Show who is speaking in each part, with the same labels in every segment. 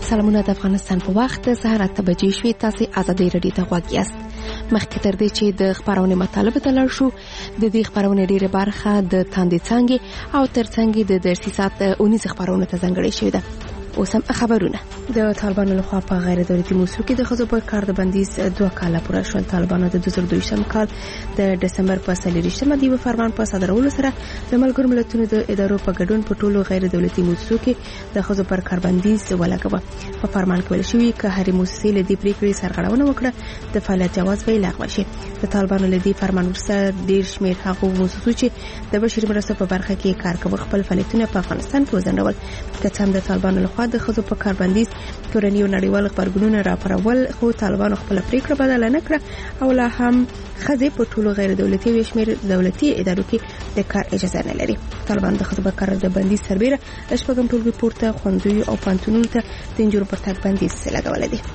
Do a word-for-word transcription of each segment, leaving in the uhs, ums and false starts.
Speaker 1: سلامونه د افغانستان په وخت سهار اته بجې شوې. تاسو ازادي رادیو ته غوږ یاست. مخکې تر دې چې د خبرونې مطالب ته لاړ شو، د دې خبرونې ډېره برخه د تاندې څانګې او ترڅنګ د درسي ساعت اونیز خبرونه ته ځانګړې شوې ده. اوس هم خبرونه. د طالبانو لخوا په غیر دولتي موسسو کې د ښځو پر کار د بندیز دوه کاله پوره شول. طالبانو د دوه زره دوه ویشتم کال د ډسمبر په څلېرویشتمه د یو فرمان په صادرولو سره د ملګرو ملتونو د ادارو په ګډون په ټولو غیر دولتي موسسو کې د ښځو پر کار بندیز ولګاوه. په فرمان کې ویل شوی چې هرې موسسې له دې پریکړې سرغړونه وکړه د فعالیت جواز به لغوه شي. د طالبانو له دې فرمان وروسته ډېر شمېر هغو موسسو چې د بشري مرستو په برخه کې کار کوي خپل فعالیتونه په افغانستان کې وځنډول. که څه هم د طالبانو لخوا د ښځو په کار بندیز کورنۍ او نړیوال خبرګونونه راپارول، خو طالبانو خپل پریکړه بدله نه کړه او لا هم ښځې په ټولو غیر دولتي او شمېر دولتي ادارو کې د کار اجازه نه لري. طالبان د ښځو په کار د بندیز سربېره شپږم ټولګي پورته ښوونځیو او پوهنتونونو ته د نجونو پر تګ بندیز لګولی دی.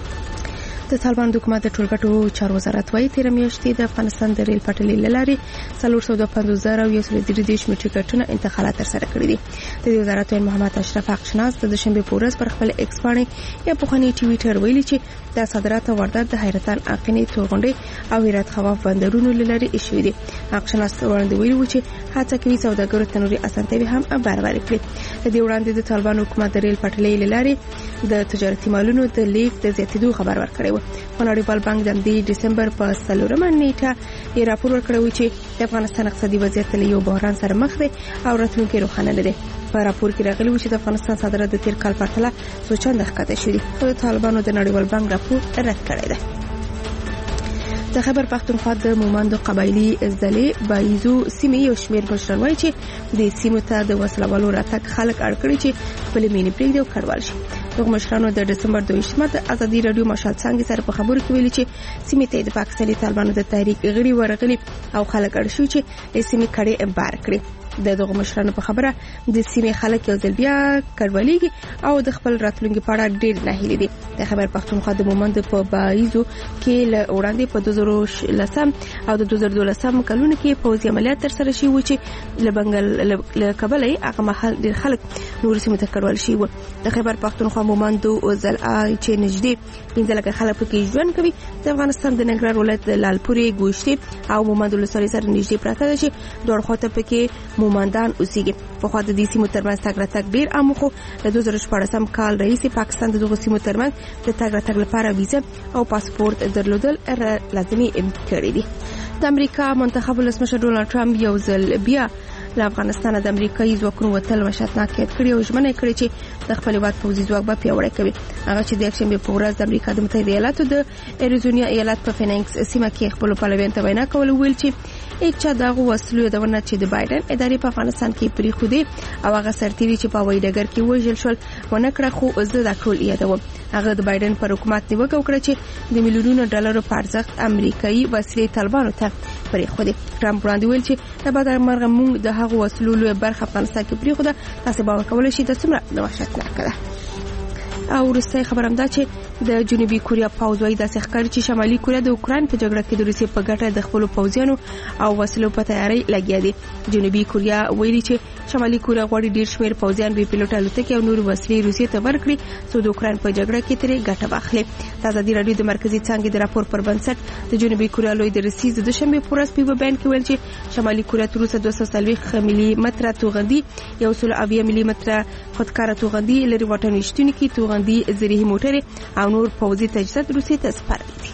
Speaker 1: د طالبان د حکومت د ټولګټو چارو وزارت وايي تیر میاشتې د افغانستان د ریل پټلۍ لارې څلور سوه پنځوس زره او یو سل درې دېرش ټکټونه انتقالات ترسره کړي دي. د دې وزارت ویل محمد اشرف حقشناس د دوشنبه په ورځ پر خپل ایکس باندې یا پخوانی ټویټر ویلي چې د صادرات او واردات د حیرتان اقینې تورغونډې او هرات خواف بندرونو لارې ایښوي دي. حقشناس وړاندې ویلي و چې هڅه کوي سوداګرو ته نورې اسانتیاوې هم برابرې کړي. د دې وړاندې د طالبان حکومت د ریل پټلۍ لارې د تجارتي مالونو د لیږد د زیاتېدو خبر ورکړی و. نړیوال بانک د دسمبر په څلورمه نیټه یې راپور ورکړی چې د افغانستان اقتصادي وضعیت له یو بحران سره مخ دی او راتلونکي روښانه نه دی. په راپور کې راغلي و چې د افغانستان صادرات د تیر کال په پرتله څو چنده ښکته شوي دي، خو د طالبانو د نړیوال بانک راپور رد کړی دی. د خیبر پښتونخوا د مومندو قبایلي ضلع بایزو سیمې یو شمېر مشران وایي چې د سیمو ته د وسلوالو راتګ خلک اړ کړي چې خپلې مینې پرېږدي او کډوال شي. دغه مشرانو د ډسمبر دوه ویشتمه د ازادي راډیو مشال څانګې سره په خبرو کې ویلي چې سیمې ته د پاکستاني طالبانو د تحریک غړي ورغلي او خلک اړ شو چې د سیمې کړي بار کړي. د دغه مشرانو په خبره د سیمې خلک یو ځل بیا کډوالېږي او د خپل راتلونکي په اړه ډېر ناهیلي دي. د خیبر پښتونخوا د مومند په بایزو کې له وړاندې په دوه زره لسم او د دوه زره دولسم کلونو کې پوځي عملیات ترسره شوي وو چې له بنګال له کابل یې هغه مهال ډېر خلک نورو سیمو ته کډوال شوي وو. د خیبر پښتونخوا مومندو ضلع چې نږدې پنځه لکه خلک پکې ژوند کوي د افغانستان د ننګرهار ولایت د لالپورې ګوشتې او مومند ولسوالۍ سره نږدې پراته ده چې دواړو خواته پکې مومندان اوسېږي. پخوا د دې سیمو ترمنځ تګ راتګ ډېر عام خو د دوه زره شپاړسم کال راهیسې پاکستان د دغو سیمو ترمنځ د تګ راتګ لپاره ویزه او پاسپورت درلودل لازمي کړي دي. د امریکا منتخب ولسمشر ډونالډ ټرمپ یو ځل بیا له افغانستان د امریکایي ځواکونو وتل وشتناک یاد کړی او ژمنه کړې چې د خپل هېواد پوځي ځواک به پیاوړی کوي. هغه چې د یکشنبې په ورځ د امریکا د متحده ایالاتو د اریزونا ایالت په فینکس سیمه کې خپلو پلویانو ته وینا کول ویل چې یک چا دغه وسلو یادونه چې د بایدن ادارې په افغانستان کې پریښودې او هغه سرتیري چې په هوایي ډګر کې وژل شول ونه کړه، خو زه دا ټول یادوم. هغه د بایدن پر حکومت نیوکه وکړه چې د میلیونونو ډالرو په ارزښت امریکایي وسلې طالبانو ته پریښودې. ټرمپ وړاندې ویل چې د بدمرغه موږ د هغو وسلو لویه برخه افغانستان کې پریښوده. تاسو باور کولی شئ د څومره وحشتناکه ده. او وروستۍ خبر هم دا چې د جنوبي کوریا پوځ وايي داسې ښکاري چې شمالي کوریا د اوکراین په جګړه کې د روسیې په ګټه د خپلو پوځیانو او وسلو په تیارۍ لګیا دي. جنوبي کوریا ویلي چې شمالي کوریا غواړي ډېر شمېر پوځیان بې پیلوټه الوتکې او نور وسلې روسیې ته ورکړي څو د اوکراین په جګړه کې ترې ګټه واخلي. د ازادي راډیو د مرکزي څانګې د راپور پر بنسټ د جنوبي کوریا لوی درسیز د دوشنبې په ورځ په یوه بیان کې ویل چې شمالي کوریا تر اوسه دوه سوه څلوېښت ملي متره توغندي، یو سل اویا ملي متره خودکاره توغندي لري، واټن ویشتونکي توغندي، زرهي موټرې او نور پوځي تجهیزات روسیې ته سپارلي دي.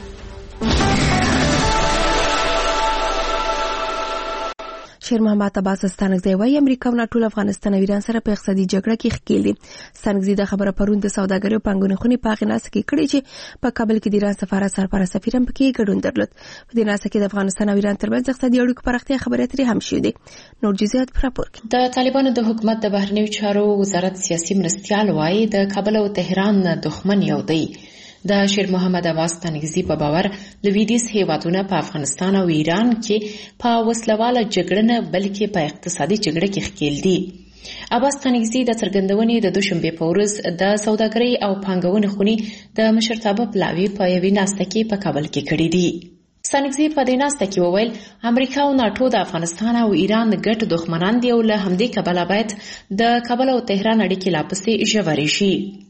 Speaker 1: شیر محمد عباس ستانکزی وايي امریکا او ټول افغانستان او ایران سره په اقتصادي جګړه کې ښکېل دي. ستانکزی د خبره پرون د سوداګرۍ او پانګونې خونې په هغې ناسته کې کړې چې په کابل کې د ایران سفارت سرپرست سفیر هم پکې ګډون درلود. په دې ناسته کې د افغانستان او ایران ترمنځ اقتصادي اړیکو پراختیا خبرې اترې هم شوې دي. نور جزئیات په راپور کې.
Speaker 2: د طالبانو د حکومت د بهرنیو چارو وزارت سیاسي مرستیال وايي د کابل او تهران دښمن یو دی. د شیر محمد عباس ستانکزی په باور لویدیځ هیوادونه په افغانستان او ایران کې په وسلواله جګړه نه بلکې په اقتصادي جګړه کې ښکېل دي. عباس ستانکزی د څرګندونې د دوشنبې په ورځ د سوداګرۍ او پانګونې خونې د مشرتابه پلاوي په یوې ناسته کې په کابل کې کړي دي. ستانکزی په دې ناسته کې وویل امریکا او ناټو د افغانستان او ایران ګډ دښمنان دي او له همدې کبله باید د کابل او تهران اړیکې لا پسې ژورې شي.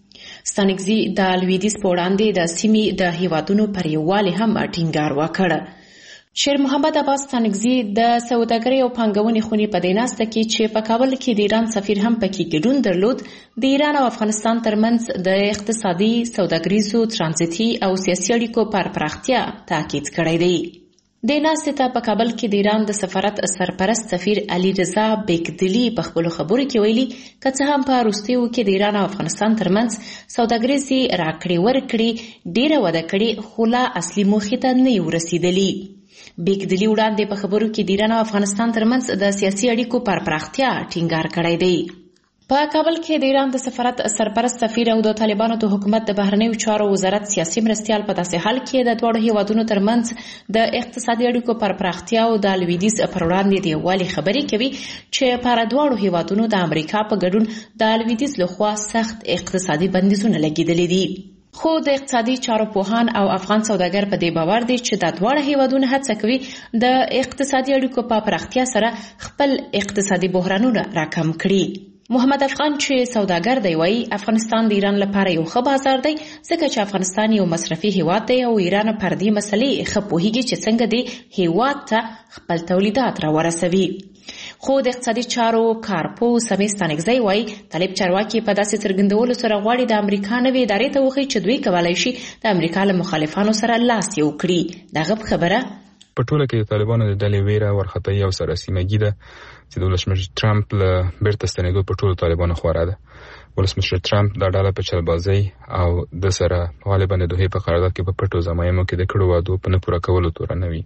Speaker 2: ستانکزي د لویدیځ په وړاندې د سیمې د هیوادونو پر یووالي هم ټینګار وکړ. شیر محمد عباس ستانکزي د سوداګرۍ او پانګونې خونې په دې ناسته کې چې په کابل کې د ایران سفیر هم پکې ګډون درلود، د ایران او افغانستان ترمنځ د اقتصادي، سوداګریزو، ترانزیتي او سیاسي اړیکو پر پراختیا تاکید کړی دی. د ناستې ته په کابل کې د ایران د سفارت سرپرست سفیر علي رضا بیګدلی په خپلو خبرو کې ویلي که څه هم په وروستیو کې د ایران او افغانستان ترمنځ سوداګریزې راکړې ورکړې ډېره وده کړې، خو لا اصلي موخې ته نه یو رسیدلي. بیګدلی وړاندې په خبرو کې د ایران او افغانستان ترمنځ د سیاسي اړیکو پر پراختیا ټینګار کړی دی. په کابل کې د ایران د سفارت سرپرست سفیر او د طالبانو د حکومت د بهرنیو چارو وزارت سیاسي مرستیال په داسې حال کې د دواړو هیوادونو ترمنځ د اقتصادي اړیکو پر پراختیا او د لویدیځ پر وړاندې د یووالي خبرې کوي چې پر دواړو هیوادونو د امریکا په ګډون د لویدیځ لخوا سخت اقتصادي بندیزونه لګیدلي دي. خو د اقتصادي چارو پوهان او افغان سوداګر په دې باور دي چې د دواړو هیوادونو هڅه کوي د اقتصادي اړیکو په پراختیا سره خپل اقتصادي بحرانونه راکم کړي. محمد افغان چې سوداګر دی وایي افغانستان د ایران لپاره یو ښه بازار دی ځکه چې افغانستان یو مصرفي هیواد دی او ایران پر دې مسلې ښه پوهیږي چې څنګه دې هیواد ته خپل تولیدات راورسوي. خو د اقتصادي چارو کارپوه سمیع ستانکزی وایي طالب چارواکي په داسې څرګندولو سره غواړي د امریکا نوې ادارې ته وښیي چې دوی کولی شي د امریکا له مخالفانو سره لاس یو کړي. دغه خبره
Speaker 3: په ټوله کې د طالبانو د ډلې ویره، وارخطایي او سراسیمګي ده چې د ولسمشر ټرمپ له بیرته ستنېدو په ټولو طالبانو خواره ده. ولسمشر ټرمپ دا ډله په چلبازۍ او د سره غالبا د دوحې په قرارداد کې په پټو ضمایمو کې د کړو وعدو په نه پوره کولو تورنوي.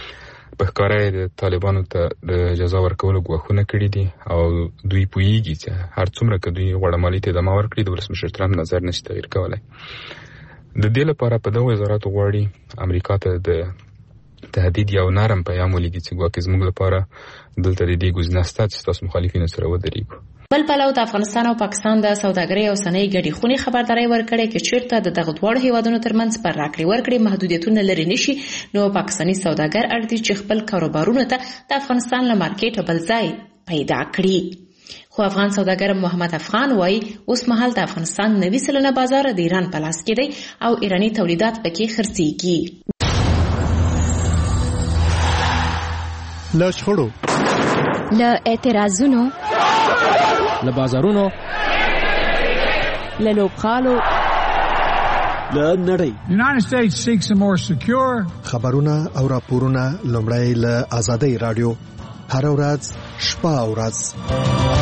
Speaker 3: په ښکاره یې د طالبانو ته د جزا ورکولو ګواښونه کړي دي او دوی پوهیږي چې هر څومره که دوی غوړه مالي ته ادامه ورکړي د ولسمشر ټرمپ نظر نشي تغییر کولی. د دې لپاره په دغو وزاراتو غواړي امریکا ته د تهدید یو نرم پیغام ولیږي چې ګواکې زموږ لپاره دلته د دې ګزینه شته چې ستاسو مخالفینو سره ودرېږو.
Speaker 2: بل پلو د افغانستان او پاکستان د سوداګرۍ او صنایع ګډې خونې خبرداری ورکړې چې چیرته د دغه دواړو هیوادونو ترمنځ پر راکړې ورکړې محدودیتونه لرې نشي نو پاکستاني سوداګر اړ دي چې خپل کاروبارونه ته د افغانستان له مارکیټ بل ځای پیدا کړي. خو افغان سوداګر محمد افغان وایي اوس مهال د افغانستان نوي سلنه بازار د ایران په لاس کې دی او ایراني تولیدات پکې خرڅېږي.
Speaker 4: له شخړو،
Speaker 5: له اعتراضونو،
Speaker 6: له بازارونو،
Speaker 5: له لوبغالو،
Speaker 4: له نړۍ.
Speaker 7: The United States seeks a more secure.
Speaker 4: خبرونه او راپورونه لومړی له آزادۍ رادیو هر ورځ شپه او ورځ.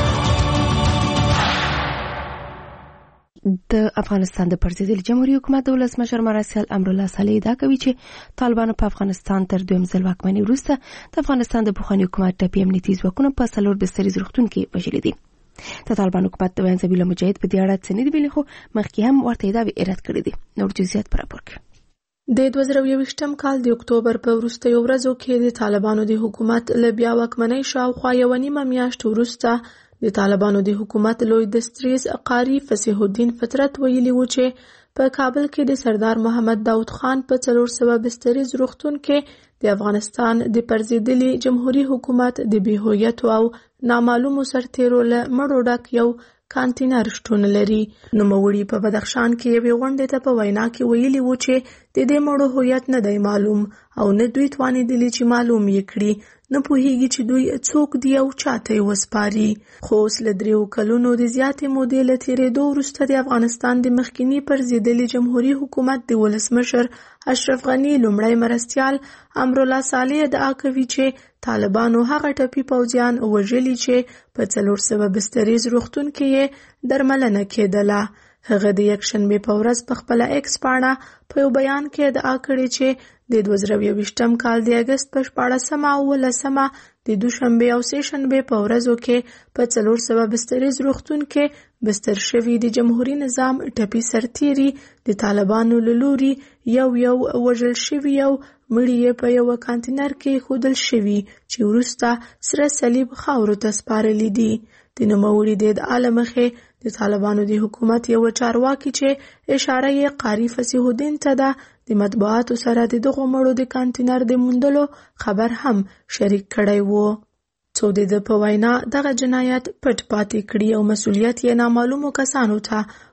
Speaker 1: د افغانستان د پرزیدل جمهوریت حکومت د ولسمشر مرستیال امرالله صالح ادعا کوي چې طالبانو په افغانستان تر دویم ځل واکمنۍ وروسته د افغانستان د پخواني حکومت ټپي امنیتي ځواکونه په څلور بستریز روغتون کې وژلي دي. د طالبانو حکومت د بیان زبیله مجاهد په دې اړه څه نه دي ویلي خو مخکې هم ورته ادعاوې رد کړې دي. نور جزئیات په راپور کې.
Speaker 8: د دوه زره یوویشتم کال د اکتوبر په وروستیو ورځو کې د طالبانو د حکومت له بیا واکمنۍ شاوخوا یوه نیمه میاشت وروسته د طالبانو د حکومت لوی دستریز قاری فصیح الدین فطرت ویلي و چې په کابل کې د سردار محمد داود خان په څلور سوه بستریز روغتون کې د افغانستان د پرزیدلي جمهوریت حکومت د بې هویتو او نامعلومو سرتیرو له مړو ډک یو کانتینر شتون لري. نوموړي په بدخشان کې یوې غونډې ته په وینا کې ویلي و چې د دې مړو هویت نه دی معلوم او نه دوی توانېدلي چې معلوم یې کړي، نه پوهیږي چې دوی څوک دی او چاته یې وسپاري. خو اوس له دریو کلونو د زیاتې مودې له تېرېدو وروسته د افغانستان د مخکیني پرزیدلي جمهوریت حکومت د ولسمشر اشرف غني لومړی مرستیال امرالله صالح ادعا کوي چې طالبانو هغه ټپي پوځیان وژلي چې په څلور سوه بستریز روغتون کې یې درملنه کېدله. هغه د یکشنبې په ورځ په خپله ایکس پاڼه په یو بیان کې ادعا کړې چې د دوه زره یوویشتم کال د اګست په شپاړسمه او اوولسمه د دوشنبې او سې شنبې په ورځو کې په څلور سوه بستریز روغتون کې بستر شوي د جمهوري نظام ټپي سرتیري د طالبانو له لوري یو یو وژل شوي او مړي یې په یوه کانتینر کې ښودل شوي چې وروسته سره صلیب خاورو ته سپارلي دي. د نوموړي د ادعا له مخې د طالبانو د حکومت یوه چارواکي چې اشاره یې قاري فصیح الدین ته ده د مطبوعاتو سره د دغو مړو د کانتینر د موندلو خبر هم شریک کړی و. څو د ده په وینا دغه جنایت پټ پاتې کړي او مسؤلیت یې نامعلومو کسانو ته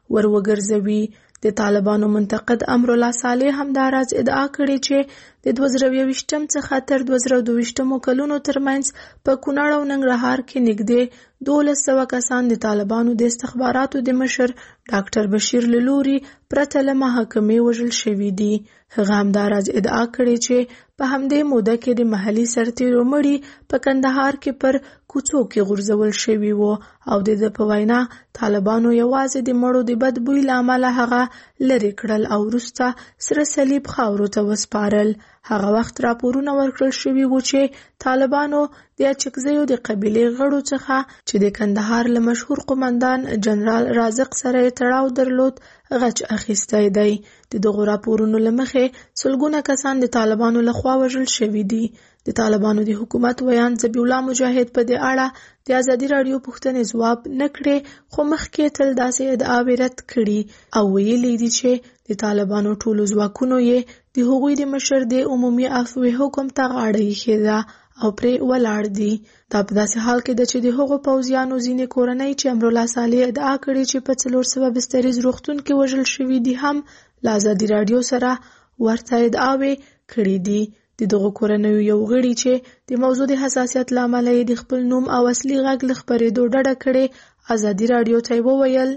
Speaker 8: ور وګرځوي. د طالبانو منتقد امرالله صالح هم دا راز ادعا کړې چې د دوه زره یوویشتم څخه تر دوه زره دوه ویشتمو کلونو ترمنځ په کونړ او ننګرهار کې نږدې دولس سوه کسان د طالبانو د استخباراتو د مشر ډاکټر بشیر له لوري پرته له محاکمې وژل شوي دي. هغه هم دا راز ادعا کړې چې په همدې موده کې د محلي سرتیرو مړي په کندهار کې پر کوڅو کې غورځول شوي وو او د ده په وینا طالبانو یوازې د مړو د بد بوی له امله هغه لرې کړل او وروسته سره صلیب خاورو ته وسپارل. هغه وخت راپورونه ورکړل شوي وو چې طالبانو د اچکزیو د قبیلې غړو څخه چې د کندهار له مشهور قومندان جنرال رازق سره یې تړاو درلود غچ اخیستی دی. د دغو راپورونو له مخې سلګونه کسان د طالبانو لخوا وژل شوي دي. د طالبانو د حکومت ویان ذبیح الله مجاهد په دې اړه د ازادي راډیو پوښتنې ځواب نه کړې، خو مخکې تل داسې ادعاوې رد کړي او ویلي دي چې د طالبانو ټولو ځواکونو یې د هغوی د مشر د عمومي عفوې حکم ته غاړه ایښې ده او پرې ولاړ دي. دا په داسې حال کې ده چې د هغو پوځیانو ځینې کورنۍ چې امرالله صالح ادعا کړې چې په څلور سوه بستریز روغتون کې وژل شوي دي هم له ازادي راډیو سره ورته ادعاوې کړې دي. د دغو کورنیو یو غړي چې د موضوع د حساسیت له امله یې د خپل نوم او اصلي غږ له خپرېدو ډډه کړې ازادي راډیو ته یې وویل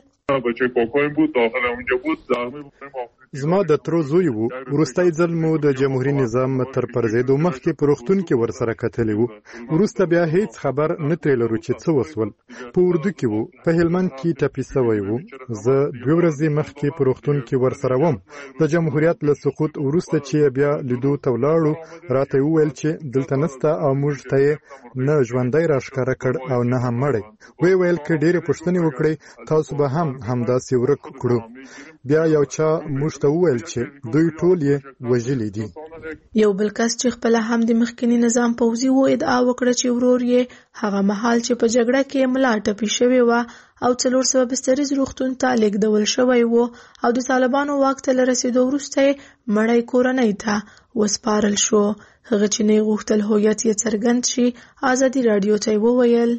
Speaker 5: زما د ترو زوی وو. وروستی ځل مو د جمهوري نظام تر پرځېدو مخکې په روغتون کې ورسره کتلی وو. وروسته بیا هیڅ خبر نه ترې لرو چې څه وسول. په اردو کې وو، په هلمند کې ټپي سوی وو. زه دوه ورځې مخکې په روغتون کې ورسره وم. د جمهوریت له سقوط وروسته چې بیا لیدو ته ولاړو راته وویل چې دلته نسته او موږ ته یې نه ژوندی راښکاره کړ او نه هم مړی. وی ویل که ډېرې پوښتنې وکړئ تاسو به هم همداسې ورک کړو. بیا یو چا موږ ته وویل چې دوی ټول یې وژلي دي.
Speaker 8: یو بل کس چې خپله هم د مخکني نظام پوځي و ادعا وکړه چې ورور یې هغه مهال چې په جګړه کې ملا ټپي شوې وه او څلور سوه بستریز روغتون ته لېږدول شوی و او د طالبانو واک ته له رسېدو وروسته یې مړی کورنۍ ته وسپارل شو. هغه چې نه یې غوښتل هویت یې څرګند شي ازادي راډیو ته یې وویل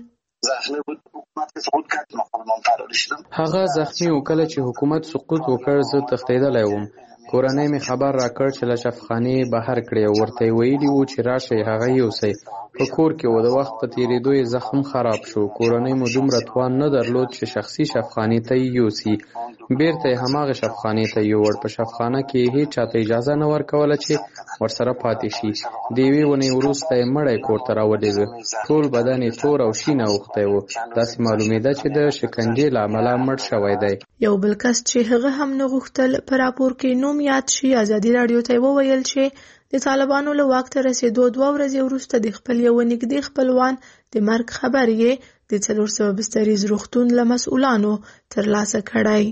Speaker 9: هغه زخمی و. کله چې حکومت سقوط وکړ زه تښتېدلی وم. کورنۍ مې خبر راکړ چې له شفخانې بهر کړی او ورته یې ویلي وو چې راشئ هغه یوسئ. په کور کې و. د وخت په تېرېدو یې زخم خراب شو. کورنۍ مو دومره توان نه درلود چې شخصي شفخانې ته یې یوسي. بیرته یې هماغه شفخانې ته یووړ. په شفخانه کې یې هېچا ته اجازه نه ورکوله چې ورسره پاتې شي. د یوې ونې وروسته یې مړی کور ته راولېږه. ټول بدن یې تور او شین اوښتی و. داسې معلومېده چې د شکنجې له امله مړ شوی دی.
Speaker 8: یو بل کس چې هغه هم نه غوښتل په راپور کې نوم یاد شي ازادي راډیو ته یې وویل چې د طالبانو له واک ته رسېدو دوه ورځې وروسته د خپل یوه نږدې خپلوان د مرګ خبر یې د څلور سوه بستریز روغتون له مسؤلانو ترلاسه کړی.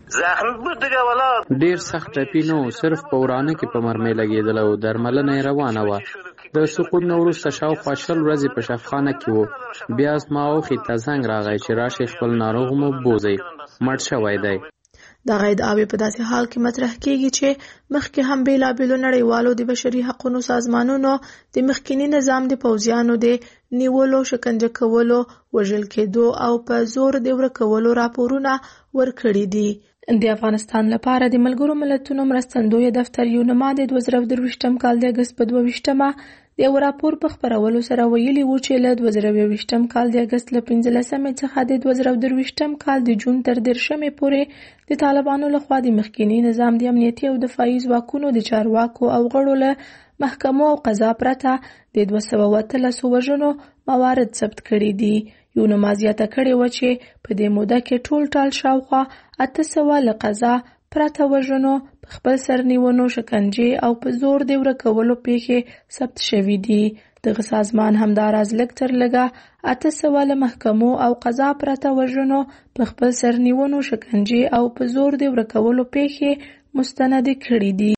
Speaker 9: ډیر سخت ټپي نه و، صرف په ورانه کې په مرمۍ لګېدلی و. درملنه یې روانه وه. د سقوط نه وروسته شاوخوا شل ورځې په شفخانه کې و. بیا زما اوښې ته زنګ راغی چې راشئ خپل ناروغ مو بوځئ، مړ شوی دی.
Speaker 8: دغه ادعاوې په داسې حال کې مطرح کېږي چې مخکې هم بېلابېلو نړیوالو د بشري حقونو سازمانونو د مخکیني نظام د پوځیانو د نیولو، شکنجه کولو، وژل کېدو او په زور د ورکولو راپورونه ورکړي دي. د افغانستان لپاره د ملګرو ملتونو مرستندویه دفتر یونما د دوه زره درویشتم کال د اګست په دوه ویشتمه د یو راپور په خپرولو سره ویلي وو چې له دوه زره یوویشتم کال د اګست له پنځلسمې څخه د دوه زره درویشتم کال د جون تر دېرشمې پورې د طالبانو لخوا د مخکیني نظام د امنیتي او دفاعي ځواکونو د چارواکو او غړو له محکمو او قضا پرته د دوه سوه اتلسو وژنو موارد ثبت کړي دي. یونما زیاته کړې وه چې په دې موده کې ټول ټال شاوخوا اته سوه له قضا پرته وژنو، په خپل سرنیونو، شکنجې او په زور د ورکولو پیښې ثبت شوي دي. دغه سازمان همداراز لږ تر لږه اته سوه له محکمو او قضا پرته وژنو، په خپل سرنیونو، شکنجې او په زور د ورکولو پیښې مستند کړي دي.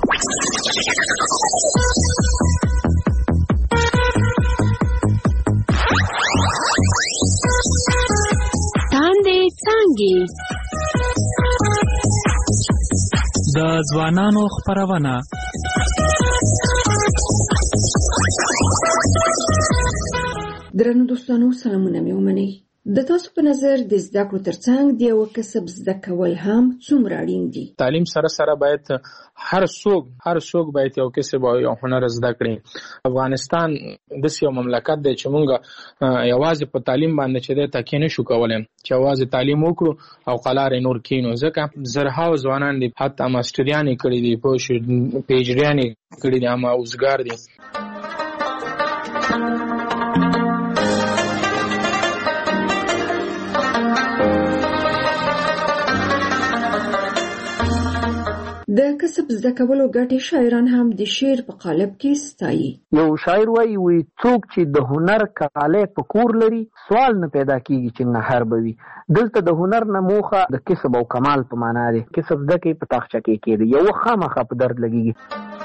Speaker 10: د ځوانانو خپرونه
Speaker 11: درنو دوستانو، سلامونه مې ومنئ. د تاسو په نظر د زده کړو ترڅنګ د یو کسب زده کول هم څومره اړین دي؟
Speaker 12: تعلیم سره سره باید هر څوک هر څوک باید یو کسب او یو هنر زده کړي. افغانستان د یو مملکت دی چې موږ یوازې په تعلیم باندې چې د تکیه نشو کولای، چې یوازې تعلیم وکړو او قلار نور کینو، ځکه زرهاو ځوانان دي حتی ماستریان کړي دي، په پیجریان کړي دي، اما اوسګار دي.
Speaker 11: د کسب زده کولو ګټې شاعران هم د شعر په قالب کې ستایي.
Speaker 13: یو شاعر وایي وی څوک چې د هنر کاله په کور لري سوال نه پیدا کیږي چې نهار بوي. دلته د هنر نه موخه د کسب او کمال په معنا دی. کسب زده کې په تاخچه کې کېږي، یو خامخا په درد لګيږي.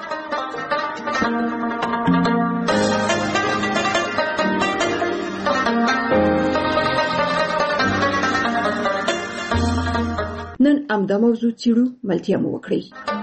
Speaker 11: نن امدا موضوع چیرو ملتیا مو وکړي.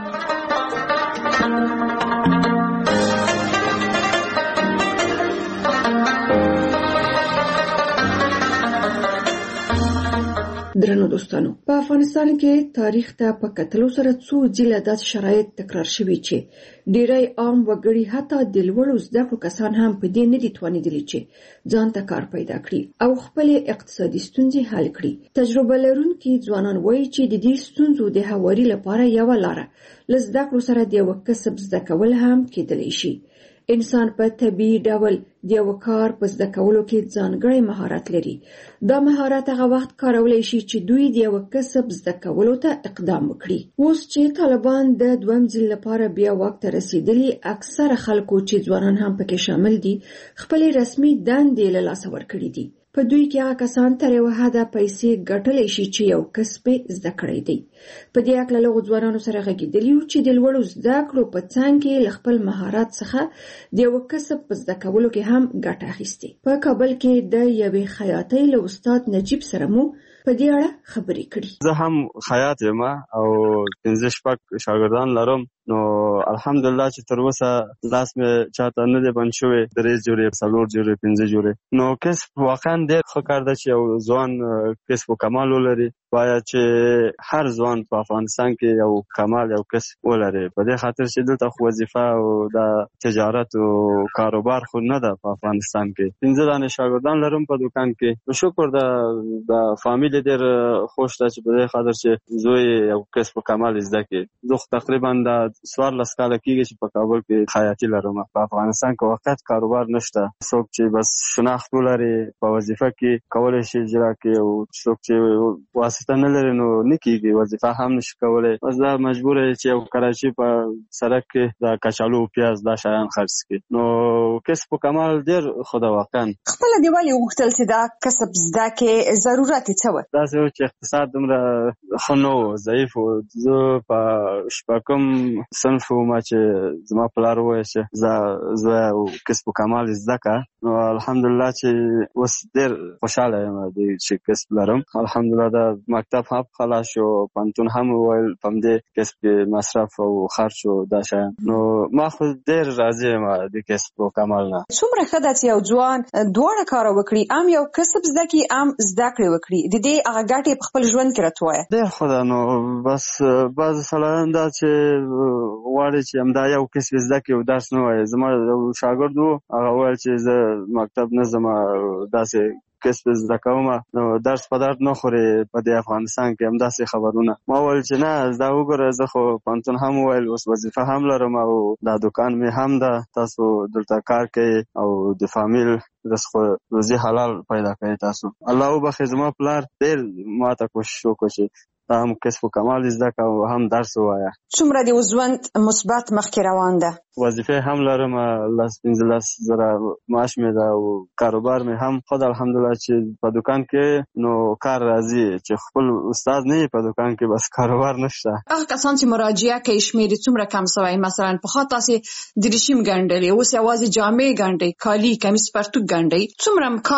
Speaker 11: درنو دوستانو، په افغانستان کې تاریخ ته په کتلو سره څو ځله داسې شرایط تکرار شوي چې ډیری عام وګړي حتی د لوړو زده کړو کسان هم په دې نه دي توانېدلي چې ځان ته کار پیدا کړي او خپلې اقتصادي ستونزې حل کړي. تجربه لرونکي ځوانان وایي چې د دې ستونزو د هواري لپاره یوه لاره له زده کړو سره د یوه کسب زده کول هم کېدلی شي. انسان په طبیعي ډول د یو کار په زده کولو کې ځانګړی مهارت لري. دا مهارت هغه وخت کارولای شي چې دوی د یو کسب زده کولو ته اقدام وکړي. اوس چې طالبان د دویم ځل لپاره بیا واک ته رسیدلي، اکثره خلکو چې ځوانان هم پکې شامل دي خپلې رسمي دندې له لاسه ورکړي دي. په دوی کې هغه کسان تر یو حده پیسې ګټلی شي چې یو کسب زده کړی دی. په دې هکله له ځوانانو سره غږېدلي یو چې د لوړو زده کړو په څنګ کې له خپل مهارت څخه د یو کسب په زده کولو کې هم ګټه اخیستې. په کابل کې د یوې خیاطۍ له استاد نجیب سره مو په دې اړه خبرې کړي.
Speaker 14: زه هم خیاط یم او پنځه شپږ شاګردان لرم، نو الحمدلله چې تر اوسه لاس مې چاته نه دی بند شوی، درې جوړې، څلور جوړې، پنځه جوړې. نو کسب واقعا ډېر ښه کار ده چې یو ځوان کسب و کمال ولري. باید چې هر ځوان په افغانستان کې یو کمال، یو کسب ولري. په دې خاطر چې دلته خو وظیفه او د تجارت او کاروبار خو نه ده په افغانستان کې. پنځه دانې شاګردان لرم په دکان کې. شکر د د فامیل ډېر خوش ده چې په دې خاطر چې زوی یو کسب و کمال زده کړي. زه تقریبا د څوارلس کاله کېږي چې په کابل کې خیاطي لرم. په افغانستان کې وقت کاروبار نشته. څوک چې بس شناخت ولري په وظیفه کې کولی شي اجرا کړي، او څوک چې واسطه نه لري نو نه کېږي، وظیفه هم نشي کولی. بس دا مجبور دی چې یو کراچي په سړک کې د کچالو پیاز دا شیان خرڅ کړي. نو کسب و کمال ډېر ښه ده واقعا.
Speaker 15: خپله دې ولې وغوښتل چې دا کسب زده کړې؟ ضرورت یې څه و؟
Speaker 14: داسې و چې اقتصاد دومره ښه نه و، ضعیف و. زه په شپږم صنف وم چې زما پلار وویل چې زه زه کسب و کمال زده کړه. نو الحمدلله چې اوس ډېر خوشحاله یم چې کسب لرم. الحمدلله د مکتب هم خلاص شو، پوهنتون هم وویل په همدې کسب کې مصرف او خرچ او دا شیان. نو ما خو ډېر راضي یم د کسب و کمال نه.
Speaker 15: څومره ښه ده چې یو ځوان دواړه کار وکړي، هم یو کسب زده کړي، هم زده کړې وکړي. د دې هغه ګټې په خپل ژوند کې راته ووایه.
Speaker 14: ډېر ښه ده. نو بس بعضې سړیان دا چې غواړي چې همدا یو کسب زده کړي او درس نه وایي. زما یو شاګرد و، هغه وویل چې زه مکتب نه ځم، داسې کسب زده کوم، نو درس په درد نه خوري په دې افغانستان کې همداسې خبرونه. ما وویل چې نه، دا وګوره زه خو پوهنتون هم وویل، اوس وظیفه هم لرم او دا دکان مې هم ده، تاسو دلته کار کوئ او د فامیل رزق روزي حلال پیدا کوي تاسو. الله وبخښي زما پلار ډېر ما ته کوشش وکړ چې هم کسب و کمال زده کړه او هم درس ووایه.
Speaker 15: څومره د ژوند مثبت مخکې روان ده؟
Speaker 14: وظیفه هم لرم، لس پنځلس زره معاش مې ده او کاروبار مې هم خود الحمدلله چې په دکان کې نو کار راځي. چې خپل استاد نه په دکان کې بس کاروبار نشته.
Speaker 15: هغه کسان چې مراجعه کوي شمېر څومره کم شوی؟ مثلا پخوا تاسې دریشیم ګنډلې، اوس یوازې جامې ګنډئ، کالي، کمیس، پرتوګ ګنډئ. څومره کار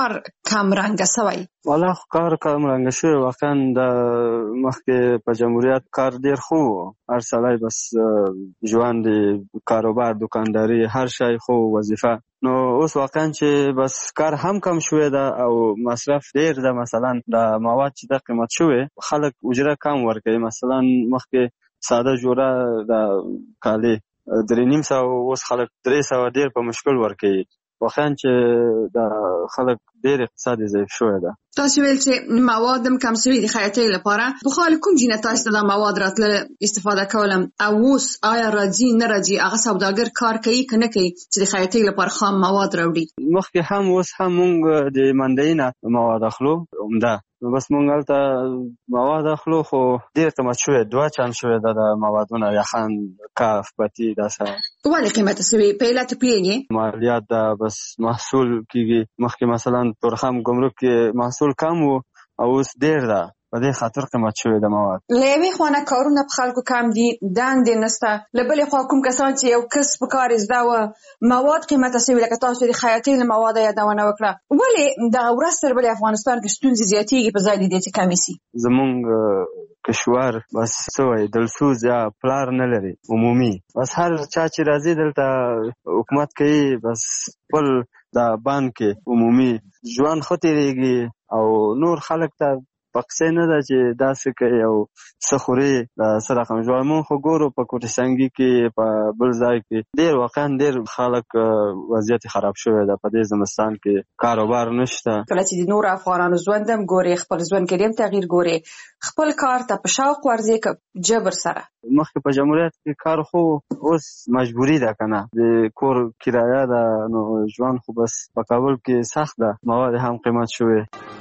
Speaker 15: کم رنګه شوی؟
Speaker 14: والله کار کم رنګه شوی، واقعا د مخکې په جمهوریت کار ډیر خو هر سړی بس ژوند کاروبار دکانداري هر شی خو وظیفه، نو اوس واقعا چې بس کار هم کم شوی ده او مصرف ډیر ده. مثلا د مواد چې د قیمت شوی خلک اجره کم ورکوي، مثلا مخکې ساده جوړه د کالي درې نیم سوه اوس خلک درې سوه ډیر په مشکل ورکوي. واقعا چې د خلک ډیر اقتصاد ضعیف شوی ده.
Speaker 15: تاسو ویل چې مواد هم کم شوي دي خیاطۍ لپاره. بخوال کوم جینه تاسو ته د مواد راتله استفاده کولم او اوس آیا راځي نه راځي هغه سوداګر کار کوي که نه کوي چې د خیاطۍ لپاره خام مواد راوړي؟
Speaker 14: مخکې هم اوس هم مونږ د منډۍ نه مواد اخلو عمده، بس مونږ هلته مواد اخلو خو ډېر قیمت شوی، دوه چند شوی ده د موادونه، یخن، کاف، پتي داسې.
Speaker 15: ولې قیمته شوي؟ په علت پوهېږې؟
Speaker 14: مالیات ده، بس محصول کېږي. مخکې مثلا تورخم ګمرک کې محصول کم و او اوس ډېر ده، په دې خاطر قیمت شوی د مواد.
Speaker 15: له یوې خوا نه کارونه په خلکو کم دي، دندې نشته، له بلې خوا کوم کسان چې یو کسب کار زده وه مواد قیمته شوي، لکه تاسو د خیاطۍ له موادو یادونه وکړه، ولې دغه ورځ تر بلې افغانستان کې ستونزې زیاتېږي په ځای د دې چې کمې شي؟
Speaker 14: زمونږ کشور بس څه وایي دلسوز یا پلار نه لري عمومي، بس هر چا چې راځي دلته حکومت کوي، بس خپل د بانک کې عمومي ژوند ښه تېرېږي او نور خلک ته پقسې نه ده چې داسې کوي او څه خوري د څه رقم ژوند. مونږ خو ګورو په کوټه سنګي کې په بل ځای کې ډېر واقعا ډېر خلک وضعیت خراب شوی ده، په دې زمستان کې کاروبار نشته.
Speaker 15: کله چې د نورو افغانانو ژوند هم ګورې، خپل ژوند کې هم تغییر ګورې، خپل کار ته په شوق ورځې که جبر سره؟
Speaker 14: مخکې په جمهوریت کې کار خو اوس مجبوري ده که نه، د کور کرایه ده، نو ژوند خو بس په کابل کې سخت ده، مواد هم قیمت شوی.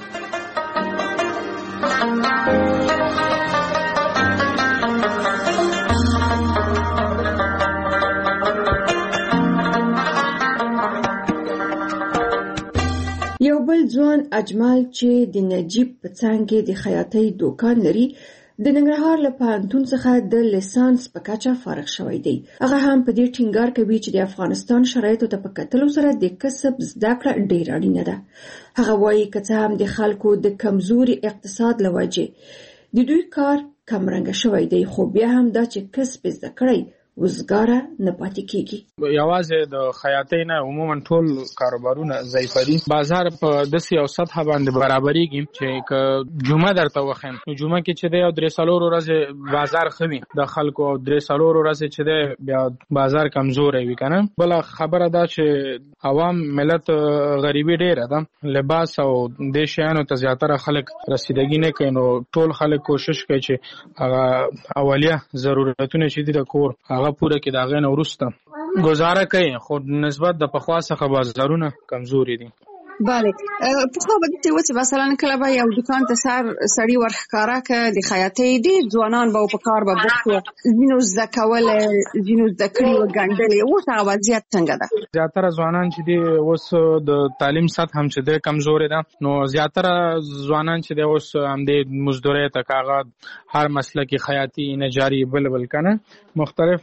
Speaker 11: یو بل ځوان اجمل چې د نجیب په څانګې د خیاطۍ دوکان لري د ننګرهار له پوهنتون څخه د لیسانس په کچه فارغ شوی دی. هغه هم په دې ټینګار کوي چې د افغانستان شرایطو ته په کتلو سره د کسب زده کړه ډېره اړینه ده. هغه وایي که څه هم د خلکو د کمزوري اقتصاد له وجې د دوی کار کمرنګه شوی دی، خو بیا هم دا چې کسب زده کړی وزګاره نه پاتې کیږي.
Speaker 12: یوازې د خیاطۍ نه عموما ټول کاروبارونه ضعیفه دي. بازار په داسې یو سطحه باندې برابرېږي چې که جمعه درته وښیم نو جمعه کې چې دی او درې څلور ورځې بازار ښه وي د خلکو، او درې څلور ورځې چې دی بیا بازار کمزوری وي که نه. بله خبره دا چې عوام ملت غریبي ډېره ده، لباس او دې شیانو ته زیاتره خلک رسیدګي نه کوي، نو ټول خلک کوشش کوي چې هغه اولیه ضرورتونه چې دي د کور هغه پوره کې د هغې نه وروسته ګزاره کوي، خو نسبت د پخوا څخه بازارونه کمزوري دي.
Speaker 15: بله، پخوا به داسې و چې مثلا کله به یو دکان ته سر سړي ورښکاره که د خیاطۍ ډېر ځوانان به په کار به بوخت وه، ځینو زده کولی، ځینو زده کړي وه ګنډلې. اوس هغه وضعیت څنګه ده؟
Speaker 12: زیاتره ځوانان چې دي اوس د تعلیم سطح هم چې دی کمزورې ده، نو زیاتره ځوانان چې دی اوس همدې مزدورۍ ته که هغه هر مسلکي خیاطي، نجاري، بل بل که نه مختلف